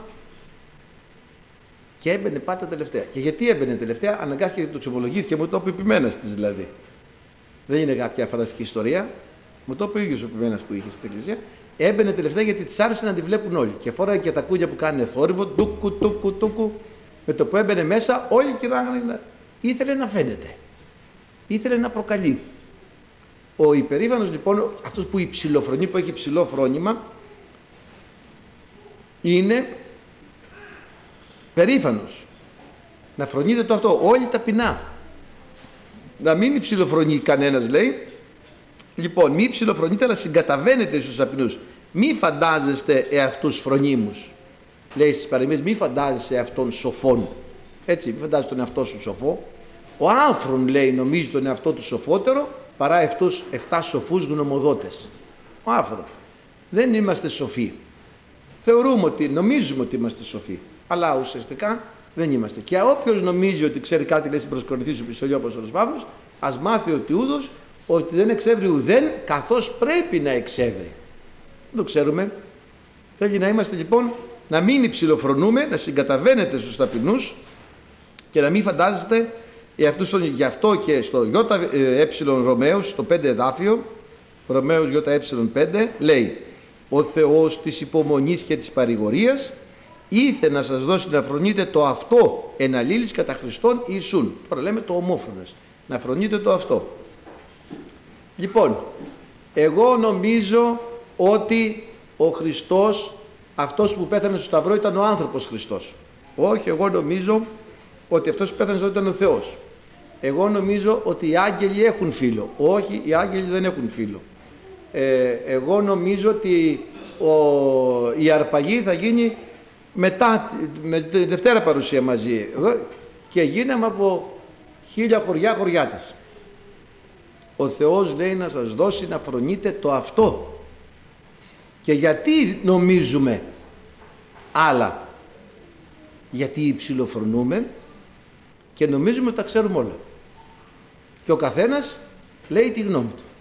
Speaker 1: και έμπαινε πάντα τελευταία. Και γιατί έμπαινε τελευταία? Αναγκάστηκε και το ξεμολογήθηκε, μου το είπε ο επιμένας της δηλαδή. Δεν είναι κάποια φανταστική ιστορία. Μου το είπε ο ίδιος ο επιμένας που είχε στην εκκλησία. Έμπαινε τελευταία γιατί της άρεσε να τη βλέπουν όλοι. Και φόραγε και τα κούνια που κάνουν θόρυβο, τούκου, τούκου, τούκου. Με το που έμπαινε μέσα, όλοι κοιτάγανε. Ήθελε να φαίνεται. Ήθελε να προκαλεί. Ο υπερήφανος λοιπόν, αυτός που υψηλοφρονεί, που έχει υψηλό φρόνημα, είναι περήφανος. Να φρονείτε το αυτό, όλοι ταπεινά. Να μην υψηλοφρονεί κανένας, λέει. Λοιπόν, μη υψηλοφρονείτε, αλλά συγκαταβαίνετε στους ταπεινούς. Μη φαντάζεστε εαυτούς φρονίμους. Λέει στις παροιμίες, μη φαντάζεσαι εαυτόν σοφόν. Έτσι, μη φαντάζεσαι τον εαυτό σου σοφό. Ο άφρον, λέει, νομίζει τον εαυτό του σοφότερο παρά αυτούς εφτά σοφούς γνωμοδότες. Ο άφρον. Δεν είμαστε σοφοί. Θεωρούμε ότι, νομίζουμε ότι είμαστε σοφοί. Αλλά ουσιαστικά δεν είμαστε. Και όποιος νομίζει ότι ξέρει κάτι, λέει στην προς Κορινθίους επιστολή όπως ο Παύλος, ας μάθει ότι ούδος ότι δεν εξεύρει ουδέν καθώς πρέπει να εξεύρει. Δεν το ξέρουμε. Θέλει να είμαστε λοιπόν, να μην υψηλοφρονούμε, να συγκαταβαίνετε στους ταπεινούς και να μην φαντάζεστε εαυτούς τον, γι' αυτό και στο ΙΕ Ρωμαίους, στο πέντε εδάφιο, Ρωμαίους ΙΕ πέντε, λέει, ο Θεός της υπομονής και της παρηγορίας ήθε να σας δώσει να φρονείτε το αυτό εν αλλήλεις κατά Χριστόν Ιησούν. Τώρα λέμε το ομόφρονες. Να φρονείτε το αυτό. Λοιπόν, εγώ νομίζω ότι ο Χριστός, αυτός που πέθανε στο Σταυρό, ήταν ο άνθρωπος Χριστός. Όχι, εγώ νομίζω ότι αυτός που πέθανε στο Σταυρό ήταν ο Θεός. Εγώ νομίζω ότι οι άγγελοι έχουν φίλο. Όχι, οι άγγελοι δεν έχουν φίλο. Ε, εγώ νομίζω ότι ο, η αρπαγή θα γίνει μετά, με τη Δευτέρα παρουσία μαζί. Και γίναμε από χίλια χωριά χωριάτες. Ο Θεός λέει να σας δώσει να φρονείτε το αυτό. Και γιατί νομίζουμε άλλα? Γιατί υψηλοφρονούμε και νομίζουμε ότι τα ξέρουμε όλα. Και ο καθένας λέει τη γνώμη του.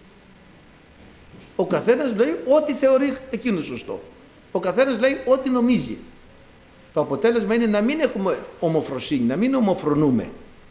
Speaker 1: Ο καθένας λέει ό,τι θεωρεί εκείνο σωστό. Ο καθένας λέει ό,τι νομίζει. Το αποτέλεσμα είναι να μην έχουμε ομοφροσύνη, να μην ομοφρονούμε.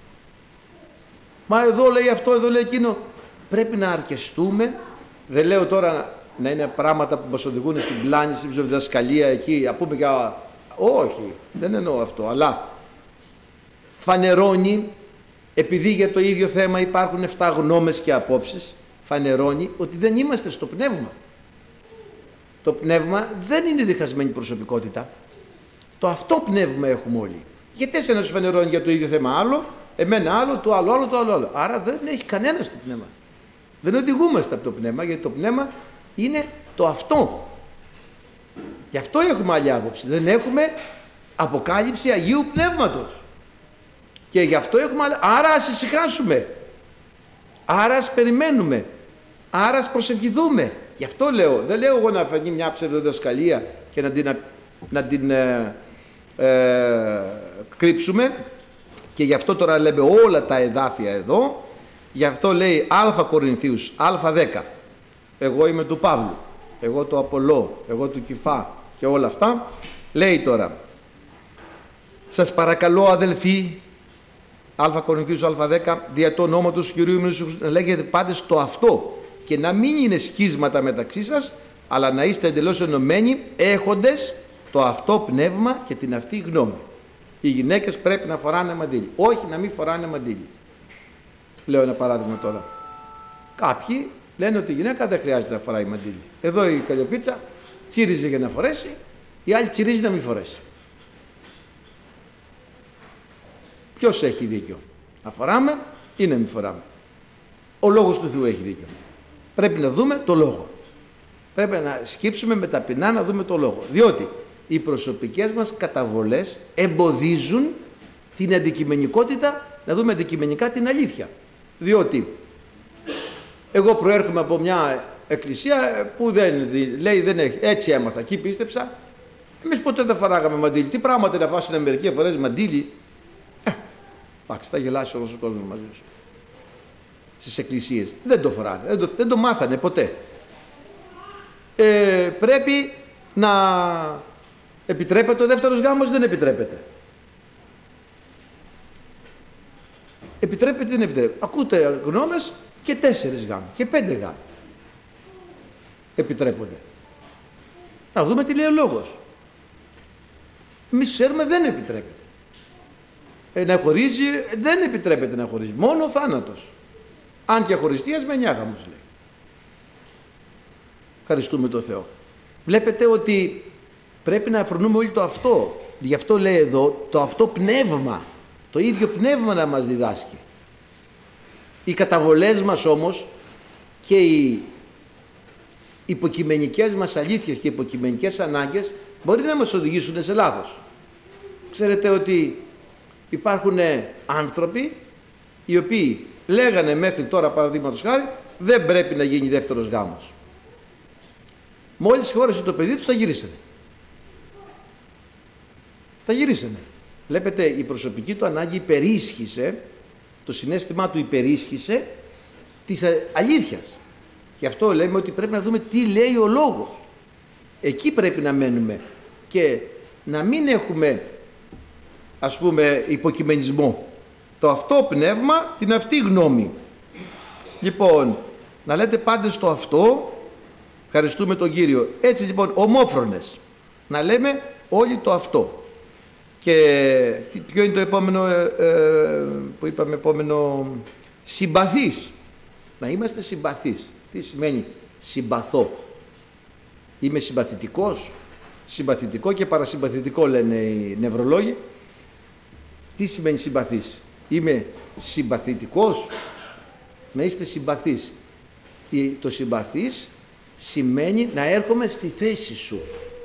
Speaker 1: Μα εδώ λέει αυτό, εδώ λέει εκείνο. Πρέπει να αρκεστούμε. Δεν λέω τώρα να είναι πράγματα που μας οδηγούν στην πλάνη, στην ψευδιδασκαλία εκεί, να πούμε για... Όχι, δεν εννοώ αυτό, αλλά φανερώνει, επειδή για το ίδιο θέμα υπάρχουν εφτά γνώμες και απόψεις, φανερώνει ότι δεν είμαστε στο πνεύμα. Το πνεύμα δεν είναι διχασμένη προσωπικότητα. Το αυτό πνεύμα έχουμε όλοι. Γιατί εσένα σου φανερώνει για το ίδιο θέμα άλλο, εμένα άλλο, το άλλο, άλλο, το άλλο, άλλο. Άρα δεν έχει κανένας το πνεύμα. Δεν οδηγούμαστε από το πνεύμα, γιατί το πνεύμα είναι το αυτό. Γι' αυτό έχουμε άλλη άποψη. Δεν έχουμε αποκάλυψη Αγίου Πνεύματος. Και γι' αυτό έχουμε άλλη... Άρα ας ησυχάσουμε. Άρα ας περιμένουμε. Άρα ας προσευχηθούμε. Γι' αυτό λέω. Δεν λέω εγώ να φανεί μια ψευδοδιδασκαλία και να την, να την ε, ε, κρύψουμε. Και γι' αυτό τώρα λέμε όλα τα εδάφια εδώ. Γι' αυτό λέει Α Κορινθίους, Α δέκα. Εγώ είμαι του Παύλου. Εγώ του Απολλώ. Εγώ του Κηφά. Και όλα αυτά. Λέει τώρα. Σας παρακαλώ αδελφοί. Α Κορινθίους Α δέκα. Δια το όνομα του Κυρίου Ιησού να λέγεται πάντες το αυτό. Και να μην είναι σχίσματα μεταξύ σας. Αλλά να είστε εντελώς ενωμένοι. Έχοντες το αυτό πνεύμα και την αυτή γνώμη. Οι γυναίκες πρέπει να φοράνε μαντίλι. Όχι να μην φοράνε μαντίλι. Λέω ένα παράδειγμα τώρα. Κάποιοι λένε ότι η γυναίκα δεν χρειάζεται να φοράει μαντίλι. Εδώ η Καλλιοπίτσα τσίριζε για να φορέσει, η άλλη τσιρίζει να μην φορέσει. Ποιος έχει δίκιο? Να φοράμε ή να μην φοράμε? Ο λόγος του Θεού έχει δίκιο. Πρέπει να δούμε το λόγο. Πρέπει να σκύψουμε με ταπεινά να δούμε το λόγο. Διότι οι προσωπικές μας καταβολές εμποδίζουν την αντικειμενικότητα, να δούμε αντικειμενικά την αλήθεια. Διότι εγώ προέρχομαι από μια εκκλησία που δεν λέει, δεν έχει, έτσι έμαθα, εκεί πίστεψα. Εμείς ποτέ δεν φοράγαμε μαντίλι. Τι πράγματα να πας στην Αμερική να φορές μαντίλι? Ε, εντάξει, θα γελάσει όλος ο κόσμος μαζί σου. Στις εκκλησίες δεν το φοράνε, δεν το, δεν το μάθανε ποτέ. Ε, πρέπει να επιτρέπεται ο δεύτερος γάμος, δεν επιτρέπεται. Επιτρέπεται ή δεν επιτρέπεται? Ακούτε γνώμες και τέσσερις γάμοι και πέντε γάμοι επιτρέπονται. Να δούμε τι λέει ο λόγος. Εμείς ξέρουμε δεν επιτρέπεται. Ε, να χωρίζει δεν επιτρέπεται να χωρίζει. Μόνο θάνατος. Αν και χωριστείας με εννιά γάμους λέει. Ευχαριστούμε τον Θεό. Βλέπετε ότι πρέπει να αφρονούμε όλοι το αυτό. Γι' αυτό λέει εδώ το αυτό πνεύμα. Το ίδιο πνεύμα να μας διδάσκει. Οι καταβολές μας όμως και οι υποκειμενικές μας αλήθειες και οι υποκειμενικές ανάγκες μπορεί να μας οδηγήσουν σε λάθος. Ξέρετε ότι υπάρχουν άνθρωποι οι οποίοι λέγανε μέχρι τώρα, παραδείγματος χάρη, δεν πρέπει να γίνει δεύτερος γάμος. Μόλις χώρισε το παιδί του, θα γυρίσανε. Θα γυρίσανε. Βλέπετε, η προσωπική του ανάγκη υπερίσχυσε, το συναίσθημά του υπερίσχυσε της αλήθειας. Γι' αυτό λέμε ότι πρέπει να δούμε τι λέει ο λόγος. Εκεί πρέπει να μένουμε και να μην έχουμε, ας πούμε, υποκειμενισμό. Το αυτό πνεύμα, την αυτή γνώμη. Λοιπόν, να λέτε πάντες το αυτό, ευχαριστούμε τον Κύριο. Έτσι λοιπόν, ομόφρονες, να λέμε όλοι το αυτό. Και ποιο είναι το επόμενο ε, ε, που είπαμε επόμενο? Συμπαθείς. Να είμαστε συμπαθείς. Τι σημαίνει συμπαθώ? Είμαι συμπαθητικός? Συμπαθητικό και παρασυμπαθητικό λένε οι νευρολόγοι. Τι σημαίνει συμπαθής? Είμαι συμπαθητικός? Να είστε συμπαθείς. Το συμπαθής σημαίνει να έρχομαι στη θέση σου.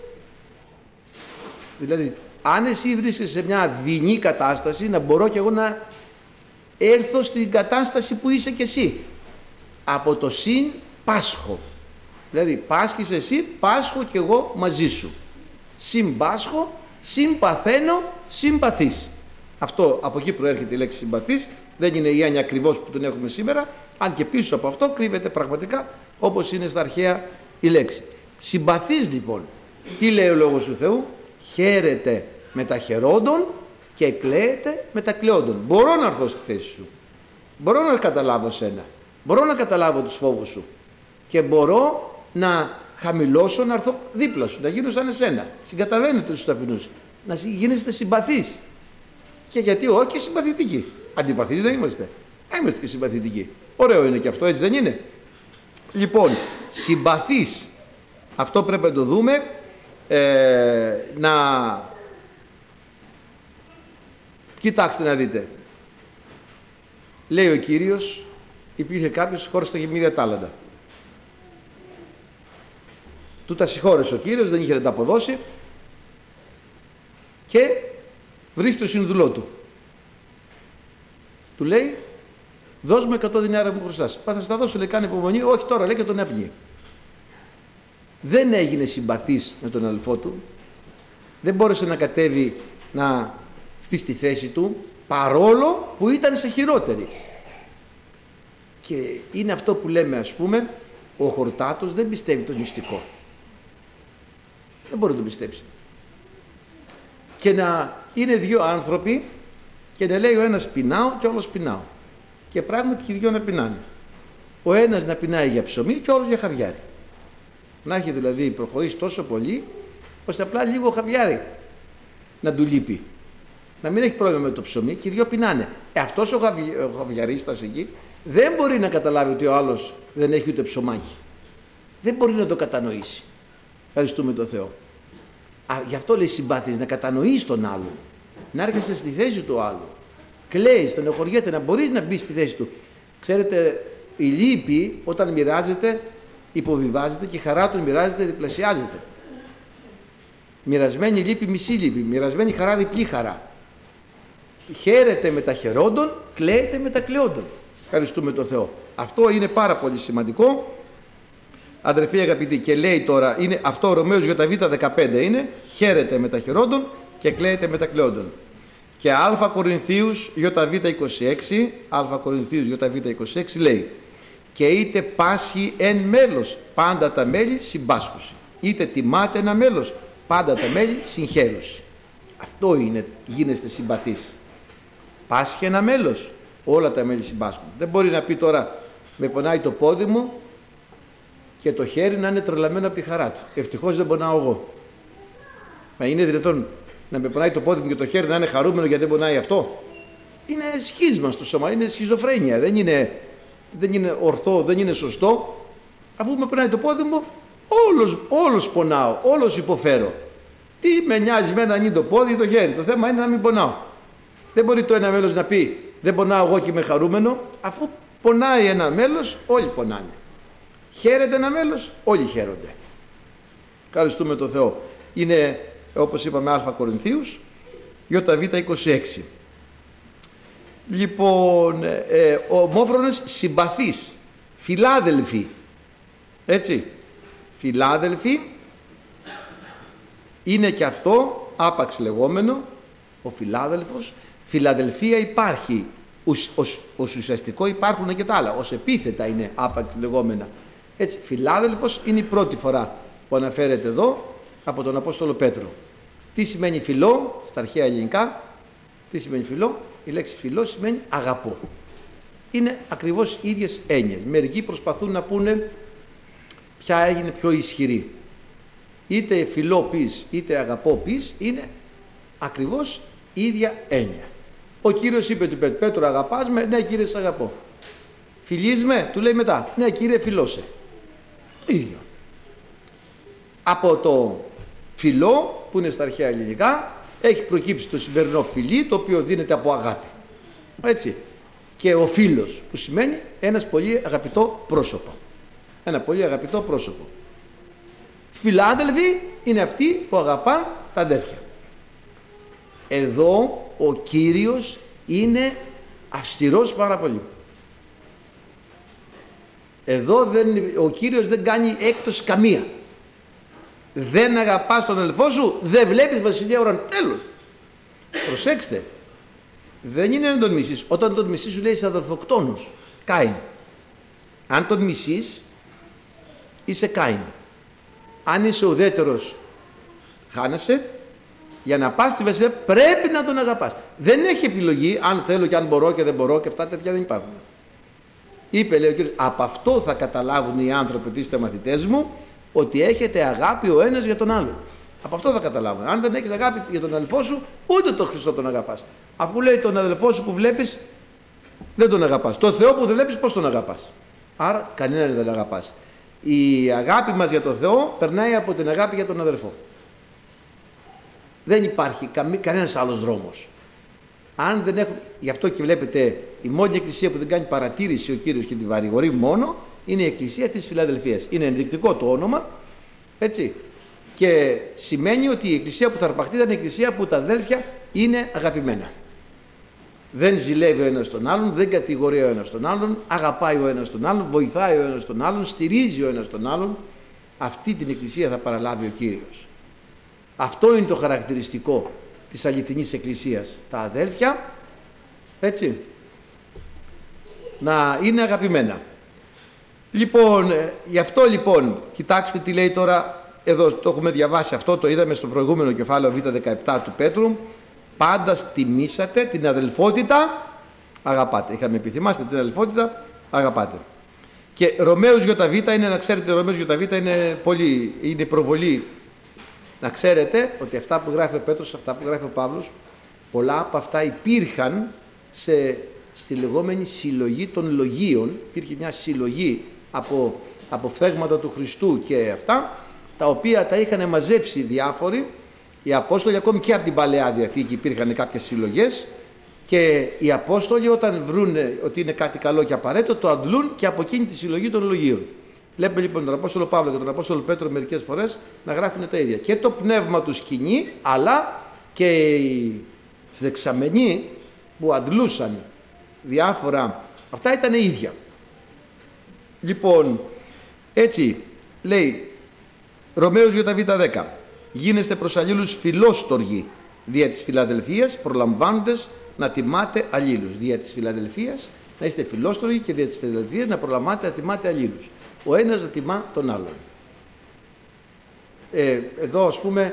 Speaker 1: Δηλαδή αν εσύ βρίσκεσαι σε μια δεινή κατάσταση, να μπορώ και εγώ να έρθω στην κατάσταση που είσαι και εσύ. Από το συν πάσχω. Δηλαδή πάσχεις εσύ, πάσχω και εγώ μαζί σου. Συμπάσχω Συμπαθαίνω, συμπαθείς. Αυτό, από εκεί προέρχεται η λέξη συμπαθείς. Δεν είναι η έννοια ακριβώς που την έχουμε σήμερα, αν και πίσω από αυτό κρύβεται πραγματικά όπως είναι στα αρχαία η λέξη. Συμπαθείς λοιπόν. Τι λέει ο Λόγος του Θεού? Χαίρεται με τα χαιρόντων και κλαίεται με τα κλαιόντων. Μπορώ να έρθω στη θέση σου. Μπορώ να καταλάβω σένα. Μπορώ να καταλάβω τους φόβους σου. Και μπορώ να χαμηλώσω, να έρθω δίπλα σου, να γίνω σαν εσένα. Συγκαταβαίνετε στους ταπεινούς. Να γίνεστε συμπαθείς. Και γιατί όχι συμπαθητικοί. Αντιπαθείς δεν είμαστε. Είμαστε και συμπαθητικοί. Ωραίο είναι και αυτό, έτσι δεν είναι? Λοιπόν, συμπαθείς. Αυτό πρέπει να το δούμε. Ε, να... Κοιτάξτε να δείτε. Λέει ο Κύριος, υπήρχε κάποιος που χώρισε τα γεμμύρια τάλαντα. Του τα συγχώρεσε ο Κύριος, δεν είχε να τα αποδώσει και βρίσκει το συνδουλό του. Του λέει, δώσ' μου εκατό δινάρια μου χρωστάς. Θα στα δώσω, λέει, κάνει υπομονή. Όχι τώρα, λέει, και τον έπνιγε. Δεν έγινε συμπαθής με τον αδελφό του. Δεν μπόρεσε να κατέβει να στήσει στη θέση του, παρόλο που ήταν σε χειρότερη. Και είναι αυτό που λέμε, ας πούμε, ο χορτάτος δεν πιστεύει το μυστικό. Δεν μπορεί να το πιστέψει. Και να είναι δύο άνθρωποι και να λέει ο ένας πεινάω και ο άλλος πεινάω. Και πράγματι και οι δυο να πεινάνε. Ο ένας να πεινάει για ψωμί και ο άλλος για χαβιάρι. Να έχει δηλαδή προχωρήσει τόσο πολύ, ώστε απλά λίγο χαβιάρι να του λείπει. Να μην έχει πρόβλημα με το ψωμί και οι δυο πεινάνε. Ε, αυτός ο, χαβι... ο χαβιαρίστας εκεί δεν μπορεί να καταλάβει ότι ο άλλος δεν έχει ούτε ψωμάκι. Δεν μπορεί να το κατανοήσει. Ευχαριστούμε τον Θεό. Α, γι' αυτό λέει συμπάθεις, να κατανοείς τον άλλον. Να έρχεσαι στη θέση του άλλου. Κλαίει, στενοχωριέται, να μπορείς να μπει στη θέση του. Ξέρετε, η λύπη όταν μοιράζεται, υποβιβάζεται και η χαρά του μοιράζεται, διπλασιάζεται. Μοιρασμένη λύπη, μισή λύπη. Μοιρασμένη χαρά, διπλή χαρά. Χαίρεται με τα χαιρόντων, κλαίεται με τα κλαιόντων. Ευχαριστούμε τον Θεό. Αυτό είναι πάρα πολύ σημαντικό. Αδερφοί αγαπητοί, και λέει τώρα, είναι αυτό ο Ρωμαίος Β δεκαπέντε είναι, χαίρεται με τα χαιρόντων και κλαίεται με τα κλαιόντων. Και Α Κορινθίους Β είκοσι έξι, Α Κορινθίους Β είκοσι έξι λέει, και είτε πάσχει εν μέλος, πάντα τα μέλη συμπάσχουσι. Είτε τιμάται ένα μέλος, πάντα τα μέλη συγχαίρουσι. Αυτό είναι, γίνεστε συμπαθείς. Πάσχει ένα μέλος, όλα τα μέλη συμπάσχουν. Δεν μπορεί να πει τώρα, με πονάει το πόδι μου και το χέρι να είναι τρελαμένο από τη χαρά του. Ευτυχώς δεν πονάω εγώ. Μα είναι δυνατόν να με πονάει το πόδι μου και το χέρι να είναι χαρούμενο γιατί δεν πονάει αυτό? Είναι σχίσμα στο σώμα, είναι σχιζοφρένεια. Δεν είναι, δεν είναι ορθό, δεν είναι σωστό. Αφού με πονάει το πόδι μου, όλος, όλος πονάω, όλος υποφέρω. Τι με νοιάζει με να είναι το πόδι ή το χέρι? Το θέμα είναι να μην πονάω. Δεν μπορεί το ένα μέλος να πει δεν πονάω εγώ και είμαι χαρούμενο. Αφού πονάει ένα μέλος, όλοι πονάνε. Χαίρεται ένα μέλος, όλοι χαίρονται. Ευχαριστούμε τον Θεό. Είναι, όπως είπαμε, Α Κορινθίους Β είκοσι έξι. Λοιπόν, ε, ομόφρονες συμπαθείς, φιλάδελφοι. Έτσι, φιλάδελφοι είναι και αυτό άπαξ λεγόμενο, ο φιλάδελφος. Φιλαδελφία υπάρχει, ως, ως, ως ουσιαστικό υπάρχουν και τα άλλα, ως επίθετα είναι άπαξ λεγόμενα. Έτσι, φιλάδελφος είναι η πρώτη φορά που αναφέρεται εδώ από τον Απόστολο Πέτρο. Τι σημαίνει φιλό στα αρχαία ελληνικά? Τι σημαίνει φιλό? Η λέξη φιλό σημαίνει αγαπώ. Είναι ακριβώς οι ίδιες έννοιες. Μερικοί προσπαθούν να πούνε ποια έγινε πιο ισχυρή. Είτε φιλό πεις είτε αγαπώ πεις, είναι ακριβώς η ίδια έννοια. Ο Κύριος είπε του Πέτρου, Πέτρο αγαπάς με? Ναι Κύριε, σ' αγαπώ. Φιλείς με? Του λέει μετά, ναι Κύριε, φιλώσε. Ίδιο. Από το φιλό που είναι στα αρχαία ελληνικά έχει προκύψει το σημερινό φιλί, το οποίο δίνεται από αγάπη. Έτσι. Και ο φίλος που σημαίνει ένας πολύ αγαπητό πρόσωπο. Ένα πολύ αγαπητό πρόσωπο. Φιλάδελφοι είναι αυτοί που αγαπάν τα αδέρφια. Εδώ ο Κύριος είναι αυστηρός πάρα πολύ. Εδώ δεν, ο Κύριος δεν κάνει έκπτωση καμία. δεν αγαπάς τον αδελφό σου, δεν βλέπεις βασιλεία ουρανού. Τέλος. Προσέξτε. Δεν είναι να τον μισείς. Όταν τον μισείς σου λέει είσαι αδελφοκτόνος. Κάιν. Αν τον μισείς, είσαι Κάιν. Αν είσαι ουδέτερος, χάνεσαι. Για να πας στη βασιλεία πρέπει να τον αγαπάς. Δεν έχει επιλογή, αν θέλω και αν μπορώ και δεν μπορώ και αυτά τέτοια δεν υπάρχουν. Είπε, λέει ο Κύριος, από αυτό θα καταλάβουν οι άνθρωποι ότι είστε μαθητές μου, ότι έχετε αγάπη ο ένας για τον άλλον. Από αυτό θα καταλάβουν. Αν δεν έχεις αγάπη για τον αδελφό σου, ούτε τον Χριστό τον αγαπάς. Αφού λέει τον αδελφό σου που βλέπεις, δεν τον αγαπάς. Το Θεό που δεν βλέπεις, πώς τον αγαπάς. Άρα κανέναν δεν αγαπάς. Η αγάπη μας για τον Θεό περνάει από την αγάπη για τον αδελφό. Δεν υπάρχει κανένας άλλος δρόμος. Αν δεν έχουμε... Γι' αυτό και βλέπετε η μόνη εκκλησία που δεν κάνει παρατήρηση ο Κύριος και την παρηγορεί μόνο είναι η εκκλησία της Φιλαδελφίας. Είναι ενδεικτικό το όνομα, έτσι. Και σημαίνει ότι η εκκλησία που θα αρπαχτεί ήταν η εκκλησία που τα αδέλφια είναι αγαπημένα. Δεν ζηλεύει ο ένας τον άλλον, δεν κατηγορεί ο ένας τον άλλον, αγαπάει ο ένας τον άλλον, βοηθάει ο ένας τον άλλον, στηρίζει ο ένας τον άλλον. Αυτή την εκκλησία θα παραλάβει ο Κύριος. Αυτό είναι το χαρακτηριστικό της αληθινής εκκλησίας. Τα αδέλφια, έτσι, να είναι αγαπημένα. Λοιπόν, γι' αυτό λοιπόν, κοιτάξτε τι λέει τώρα, εδώ το έχουμε διαβάσει αυτό, το είδαμε στο προηγούμενο κεφάλαιο Β δεκαεπτά του Πέτρου. Πάντα τιμήσατε την αδελφότητα, αγαπάτε. Είχαμε επιθυμάστε την αδελφότητα, αγαπάτε. Και Ρωμαίους ΙΒ είναι, να ξέρετε, Ρωμαίους ΙΒ είναι πολύ, είναι προβολή. Να ξέρετε ότι αυτά που γράφει ο Πέτρος, αυτά που γράφει ο Παύλος, πολλά από αυτά υπήρχαν σε, στη λεγόμενη συλλογή των λογίων. Υπήρχε μια συλλογή από, από φθέγματα του Χριστού και αυτά, τα οποία τα είχαν μαζέψει διάφοροι. Οι Απόστολοι, ακόμη και από την Παλαιά Διαθήκη υπήρχαν κάποιες συλλογές, και οι Απόστολοι όταν βρουν ότι είναι κάτι καλό και απαραίτητο, το αντλούν και από εκείνη τη συλλογή των λογίων. Βλέπουμε λοιπόν τον Απόστολο Παύλο και τον Απόστολο Πέτρο μερικές φορές να γράφουν τα ίδια. Και το πνεύμα του σκηνή, αλλά και οι δεξαμενοί που αντλούσαν διάφορα, αυτά ήταν ίδια. Λοιπόν, έτσι λέει Ρωμαίους ΙΒ δέκα. Γίνεστε προς αλλήλους φιλόστοργοι δια της Φιλαδελφίας, προλαμβάνοντες να τιμάτε αλλήλους. Δια της Φιλαδελφίας να είστε φιλόστοργοι και δια της Φιλαδελφίας να προλαμβάνετε να τιμάτε αλλήλους. Ο ένας να τιμά τον άλλον. Ε, εδώ ας πούμε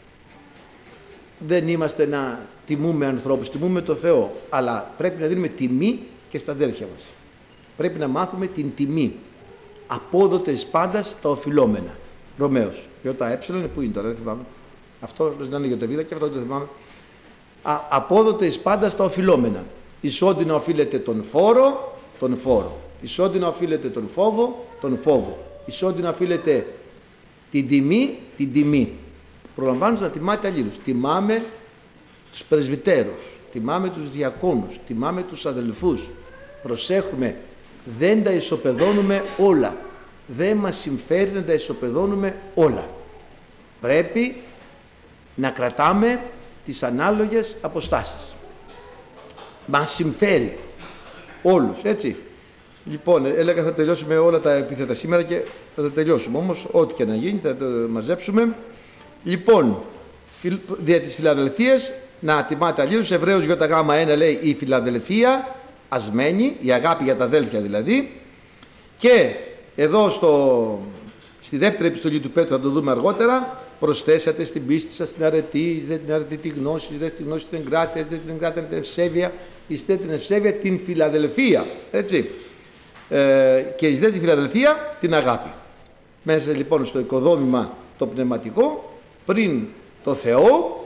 Speaker 1: δεν είμαστε να τιμούμε ανθρώπους, τιμούμε το Θεό, αλλά πρέπει να δίνουμε τιμή και στα αδέλφια μας. Πρέπει να μάθουμε την τιμή. Απόδοτες πάντα στα οφειλόμενα. Ρωμαίος. ΙΕ, πού είναι τώρα, δεν θυμάμαι. Αυτό δεν είναι για το Β και αυτό δεν θυμάμαι. Α, απόδοτες πάντα στα οφειλόμενα. Ισόντι να οφείλετε τον φόρο, τον φόρο. Ισόντι να οφείλετε τον φόβο, τον φόβο. Ισόντι να οφείλετε την τιμή, την τιμή. Προλαμβάνω να τιμάτε αλλήλους. Τιμάμε τους πρεσβυτέρους, τιμάμε τους διακόνους, τιμάμε τους αδελφούς. Προσέχουμε, δεν τα ισοπεδώνουμε όλα. Δεν μας συμφέρει να τα ισοπεδώνουμε όλα. Πρέπει να κρατάμε τις ανάλογες αποστάσεις. Μας συμφέρει όλους, έτσι. Λοιπόν, έλεγα θα τελειώσουμε όλα τα επίθετα σήμερα και θα τα τελειώσουμε. Όμως, ό,τι και να γίνει, θα τα μαζέψουμε. Λοιπόν, δια της Φιλαδελφίας, να τιμάτε αλλήλους. Εβραίους ΙΓ ένα λέει η Φιλαδελφία, ασμένη, η αγάπη για τα αδέλφια δηλαδή. Και εδώ στο, στη δεύτερη επιστολή του Πέτρου, θα το δούμε αργότερα, προσθέσατε στην πίστη σας την αρετή, εις την αρετή τη γνώση, εις την γνώση την εγκράτεια, εις την εγκράτεια την ευσέβεια, εις την ευσέβεια την Φιλαδελφία. Έτσι. Ε, και εις τη Φιλαδελφία την αγάπη. Μέσα λοιπόν στο οικοδόμημα το πνευματικό, πριν το Θεό,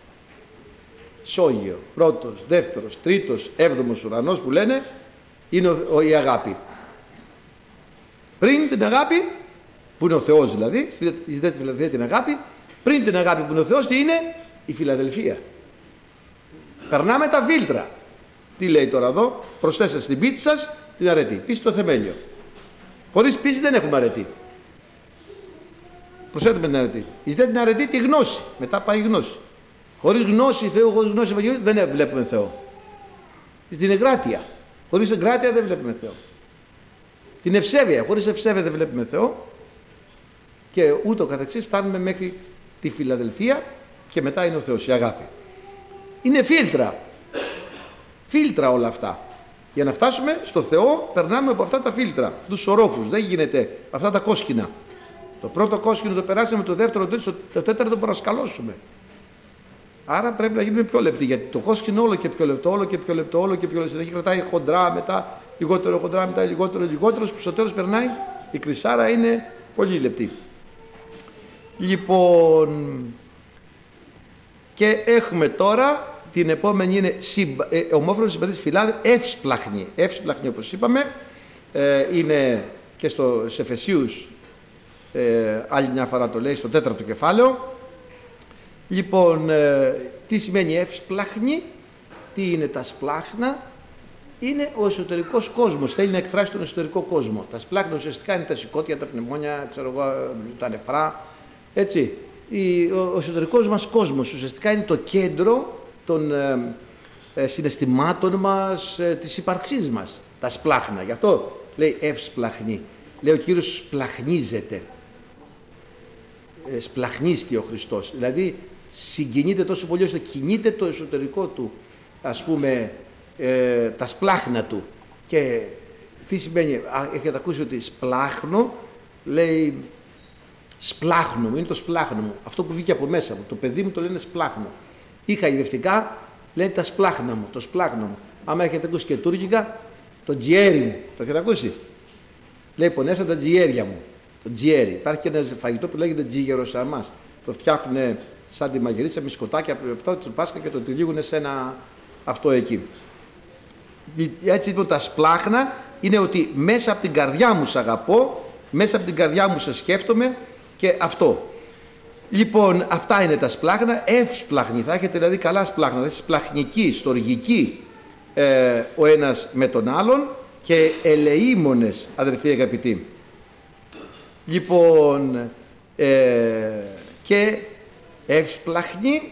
Speaker 1: σόγιο, πρώτος, δεύτερος, τρίτος, έβδομος ουρανός που λένε, είναι ο, ο, η αγάπη. Πριν την αγάπη, που είναι ο Θεός δηλαδή, εις δε τη Φιλαδελφία την αγάπη, πριν την αγάπη που είναι ο Θεός, τι είναι? Η Φιλαδελφία. Περνάμε τα φίλτρα. Τι λέει τώρα εδώ? Προσθέσατε στην πίστη σας την αρετή. Πίστη το θεμέλιο. Χωρίς πίστη δεν έχουμε αρετή. Προσθέτουμε την αρετή. Εις δε την αρετή τη γνώση. Μετά πάει η γνώση. Χωρίς γνώση Θεού, χωρίς γνώση Ευαγγελίου δεν βλέπουμε Θεό. Στην εγκράτεια. Χωρίς εγκράτεια δεν βλέπουμε Θεό. Την ευσέβεια. Χωρίς ευσέβεια δεν βλέπουμε Θεό. και ούτω καθεξής, φτάνουμε μέχρι τη Φιλαδελφία και μετά είναι ο Θεός, η αγάπη. Είναι φίλτρα. Φίλτρα όλα αυτά. Για να φτάσουμε στο Θεό περνάμε από αυτά τα φίλτρα, τους ορόφους. Δεν γίνεται αυτά τα κόσκινα. Το πρώτο κόσκινο το περάσαμε, το δεύτερο, το τρίτο, το τέταρτο μπορούμε να σκαλώσουμε. Άρα πρέπει να γίνουμε πιο λεπτοί, γιατί το κόσκινο όλο και πιο λεπτό, όλο και πιο λεπτό, όλο και πιο λεπτό. Έχει κρατάει χοντρά, μετά λιγότερο χοντρά, μετά λιγότερο, λιγότερο, που στο τέλος περνάει η κρυσάρα είναι πολύ λεπτή. Λοιπόν, και έχουμε τώρα την επόμενη είναι συμπα... ε, ομόφρονη συμπαθής φιλάδελφη, εύσπλαχνη. Εύσπλαχνη, όπως είπαμε, ε, είναι και στο Εφεσίους, ε, άλλη μια φορά το λέει, στο τέταρτο κεφάλαιο. Λοιπόν, ε, τι σημαίνει εύσπλαχνη, τι είναι τα σπλάχνα? Είναι ο εσωτερικός κόσμος, θέλει να εκφράσει τον εσωτερικό κόσμο. Τα σπλάχνα ουσιαστικά είναι τα σηκώτια, τα πνευμόνια, ξέρω εγώ, τα νεφρά, έτσι. Ο εσωτερικός μας κόσμος ουσιαστικά είναι το κέντρο των ε, ε, συναισθημάτων μας, ε, της ύπαρξής μας. Τα σπλάχνα, γι' αυτό λέει εύσπλαχνη. Λέει ο Κύριος σπλαχνίζεται. Ε, σπλαχνίστη ο Χριστός. Δηλαδή συγκινείται τόσο πολύ ώστε κινείται το εσωτερικό του, ας πούμε, ε, τα σπλάχνα του. Και τι σημαίνει, α, έχετε ακούσει ότι σπλάχνω, λέει σπλάχνω μου, είναι το σπλάχνω μου. Αυτό που βγήκε από μέσα μου, το παιδί μου το λένε σπλάχνω. Ή χαϊδευτικά λένε τα σπλάχνα μου, το σπλάχνο μου. Άμα έχετε ακούσει και τουρκικά, το τζιέρι μου, το έχετε ακούσει? Λέει πονέσα τα τζιέρια μου, το τζιέρι. Υπάρχει και ένα φαγητό που λέγεται τζίγερο σε εμάς. Το φτιάχνουν σαν τη μαγειρίτσα με σκοτάκια από αυτό το Πάσχα και το τυλίγουν σε ένα αυτό εκεί. Έτσι λοιπόν τα σπλάχνα είναι ότι μέσα από την καρδιά μου σ' αγαπώ, μέσα από την καρδιά μου σε σκέφτομαι και αυτό. Λοιπόν, αυτά είναι τα σπλάχνα, εύσπλαχνοι, θα έχετε δηλαδή καλά σπλάχνα, θα είστε σπλαχνικοί, στοργικοί ε, ο ένας με τον άλλον και ελεήμονες, αδερφοί αγαπητοί. Λοιπόν, ε, και εύσπλαχνοι,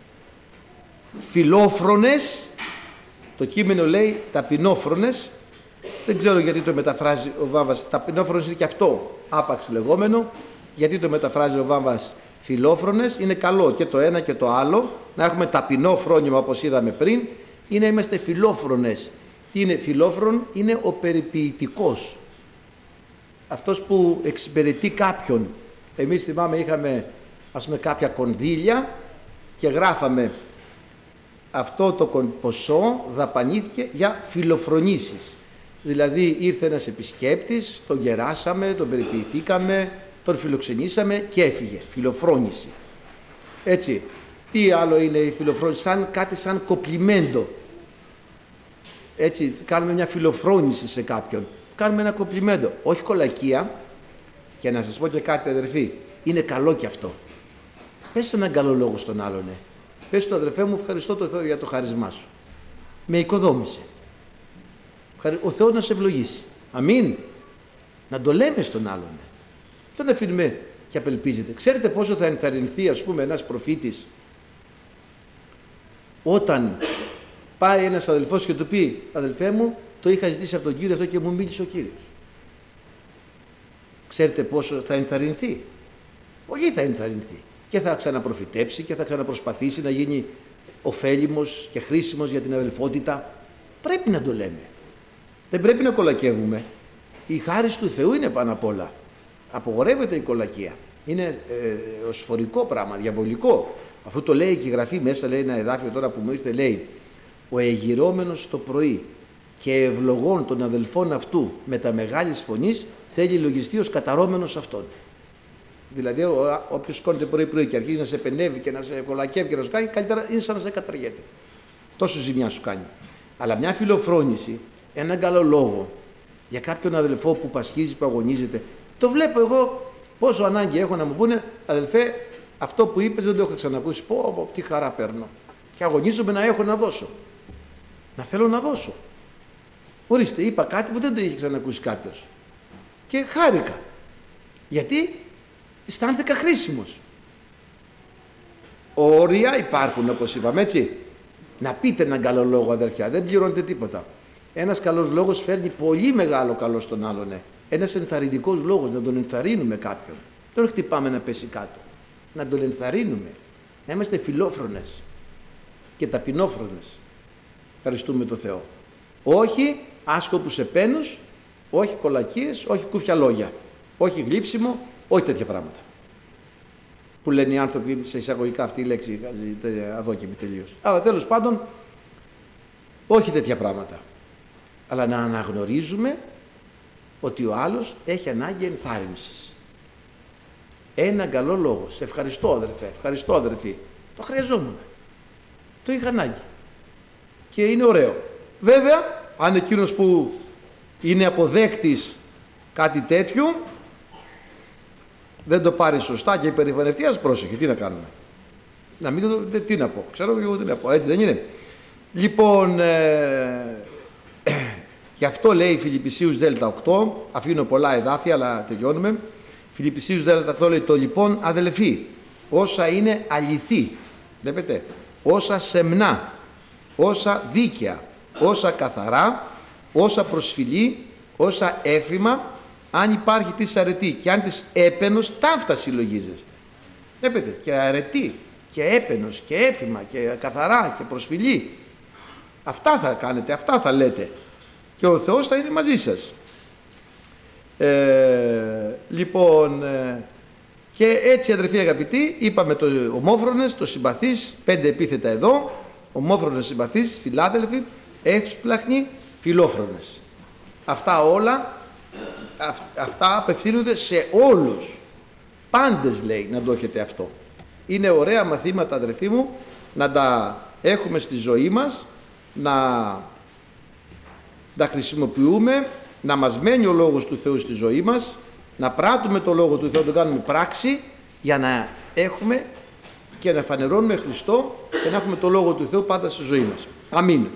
Speaker 1: φιλόφρονες, το κείμενο λέει ταπεινόφρονες, δεν ξέρω γιατί το μεταφράζει ο Βάμβας, ταπεινόφρονες είναι και αυτό άπαξ λεγόμενο, γιατί το μεταφράζει ο Βάμβας φιλόφρονες, είναι καλό και το ένα και το άλλο, να έχουμε ταπεινό φρόνημα όπως είδαμε πριν, ή να είμαστε φιλόφρονες. Τι είναι φιλόφρον? Είναι ο περιποιητικός, αυτός που εξυπηρετεί κάποιον. Εμείς θυμάμαι είχαμε ας πούμε κάποια κονδύλια και γράφαμε αυτό το ποσό δαπανήθηκε για φιλοφρονήσεις. Δηλαδή ήρθε ένας επισκέπτης, τον γεράσαμε, τον περιποιηθήκαμε, τον φιλοξενήσαμε και έφυγε. Φιλοφρόνηση. Έτσι. Τι άλλο είναι η φιλοφρόνηση? Σαν κάτι σαν κοπλιμέντο. Έτσι, κάνουμε μια φιλοφρόνηση σε κάποιον. Κάνουμε ένα κοπλιμέντο. Όχι κολακία. Και να σας πω και κάτι, αδερφοί, είναι καλό και αυτό. Πες έναν καλό λόγο στον άλλον. Ναι. Πες του, αδερφέ μου, ευχαριστώ το Θεό για το χάρισμά σου. Με οικοδόμησε. Ο Θεός να σε ευλογήσει. Αμήν. Να το λέμε στον άλλον. Ναι. Δεν αφήνουμε και απελπίζεται. Ξέρετε πόσο θα ενθαρρυνθεί, ας πούμε, ένας προφήτης όταν πάει ένας αδελφός και του πει, αδελφέ μου, το είχα ζητήσει από τον Κύριο αυτό και μου μίλησε ο Κύριος. Ξέρετε πόσο θα ενθαρρυνθεί? Πολύ θα ενθαρρυνθεί. Και θα ξαναπροφητέψει και θα ξαναπροσπαθήσει να γίνει ωφέλιμος και χρήσιμος για την αδελφότητα. Πρέπει να το λέμε. Δεν πρέπει να κολακεύουμε. Η χάρις του Θεού είναι πάνω απ' όλα. Απογορεύεται η κολακία. Είναι ε, οσφορικό πράγμα, διαβολικό. Αφού το λέει και η Γραφή μέσα, λέει ένα εδάφιο τώρα που μου ήρθε, λέει ο εγυρώμενος το πρωί και ευλογών των αδελφών αυτού με τα μεγάλης φωνής θέλει λογιστεί ως καταρώμενος αυτόν. Δηλαδή, όποιος σηκώνεται πρωί-πρωί και αρχίζει να σε πενεύει και να σε κολακεύει και να σου κάνει, καλύτερα είναι σαν να σε καταργέται. Τόσο ζημιά σου κάνει. Αλλά μια φιλοφρόνηση, έναν καλό λόγο για κάποιον αδελφό που πασχίζει, που αγωνίζεται, το βλέπω εγώ πόσο ανάγκη έχω να μου πούνε, αδελφέ, αυτό που είπες δεν το έχω ξανακούσει. Πω, πω, τι χαρά παίρνω. Και αγωνίζομαι να έχω να δώσω. Να θέλω να δώσω. Ορίστε, είπα κάτι που δεν το είχε ξανακούσει κάποιος. Και χάρηκα. Γιατί αισθάνθηκα χρήσιμος. Όρια υπάρχουν, όπως είπαμε, έτσι. Να πείτε έναν καλό λόγο, αδελφιά, δεν πληρώνετε τίποτα. Ένας καλός λόγος φέρνει πολύ μεγάλο καλό στον άλλον. Ναι. Ένας ενθαρρυντικός λόγος, να τον ενθαρρύνουμε κάποιον. τον χτυπάμε να πέσει κάτω. Να τον ενθαρρύνουμε. Να είμαστε φιλόφρονες και ταπεινόφρονες. Ευχαριστούμε τον Θεό. Όχι άσκοπους επένους, όχι κολακίες, όχι κούφια λόγια, όχι γλύψιμο, όχι τέτοια πράγματα. Που λένε οι άνθρωποι, σε εισαγωγικά αυτή η λέξη, αδόκιμη τελείως. Αλλά τέλος πάντων, όχι τέτοια πράγματα. Αλλά να αναγνωρίζουμε ότι ο άλλος έχει ανάγκη ενθάρρυνσης. Ένα καλό λόγο. Σε ευχαριστώ αδερφέ, ευχαριστώ αδερφή. Το χρειαζόμουν. Το είχα ανάγκη. Και είναι ωραίο. Βέβαια, αν εκείνος που είναι αποδέκτης κάτι τέτοιο δεν το πάρει σωστά και υπερηφανευτεί, ας πρόσεχε. Τι να κάνουμε. Να μην το, τι να πω. Ξέρω εγώ τι να πω. Έτσι δεν είναι. Λοιπόν, ε, ε, γι' αυτό λέει Φιλιππισίους Δέλτα οκτώ. Αφήνω πολλά εδάφια, αλλά τελειώνουμε. Φιλιππισίους Δέλτα οκτώ λέει το λοιπόν αδελφοί, όσα είναι αληθή, βλέπετε, όσα σεμνά, όσα δίκαια, όσα καθαρά, όσα προσφυλή, όσα έφημα, αν υπάρχει της αρετή και αν της έπαινος, ταύτα συλλογίζεστε. Βλέπετε, και αρετή και έπαινος και έφημα και καθαρά και προσφυλή. Αυτά θα κάνετε, αυτά θα λέτε. Και ο Θεός θα είναι μαζί σας. Ε, λοιπόν, ε, και έτσι αδερφοί αγαπητοί, είπαμε το ομόφρονες, το συμπαθείς, πέντε επίθετα εδώ, ομόφρονες, συμπαθείς, φιλάδελφοι, εύσπλαχνοι, φιλόφρονες. Αυτά όλα, αυ, αυτά απευθύνονται σε όλους. Πάντες λέει να το έχετε αυτό. Είναι ωραία μαθήματα αδερφοί μου, να τα έχουμε στη ζωή μας, να τα χρησιμοποιούμε, να μας μένει ο Λόγος του Θεού στη ζωή μας, να πράττουμε το Λόγο του Θεού, να το κάνουμε πράξη, για να έχουμε και να φανερώνουμε Χριστό και να έχουμε το Λόγο του Θεού πάντα στη ζωή μας. Αμήν.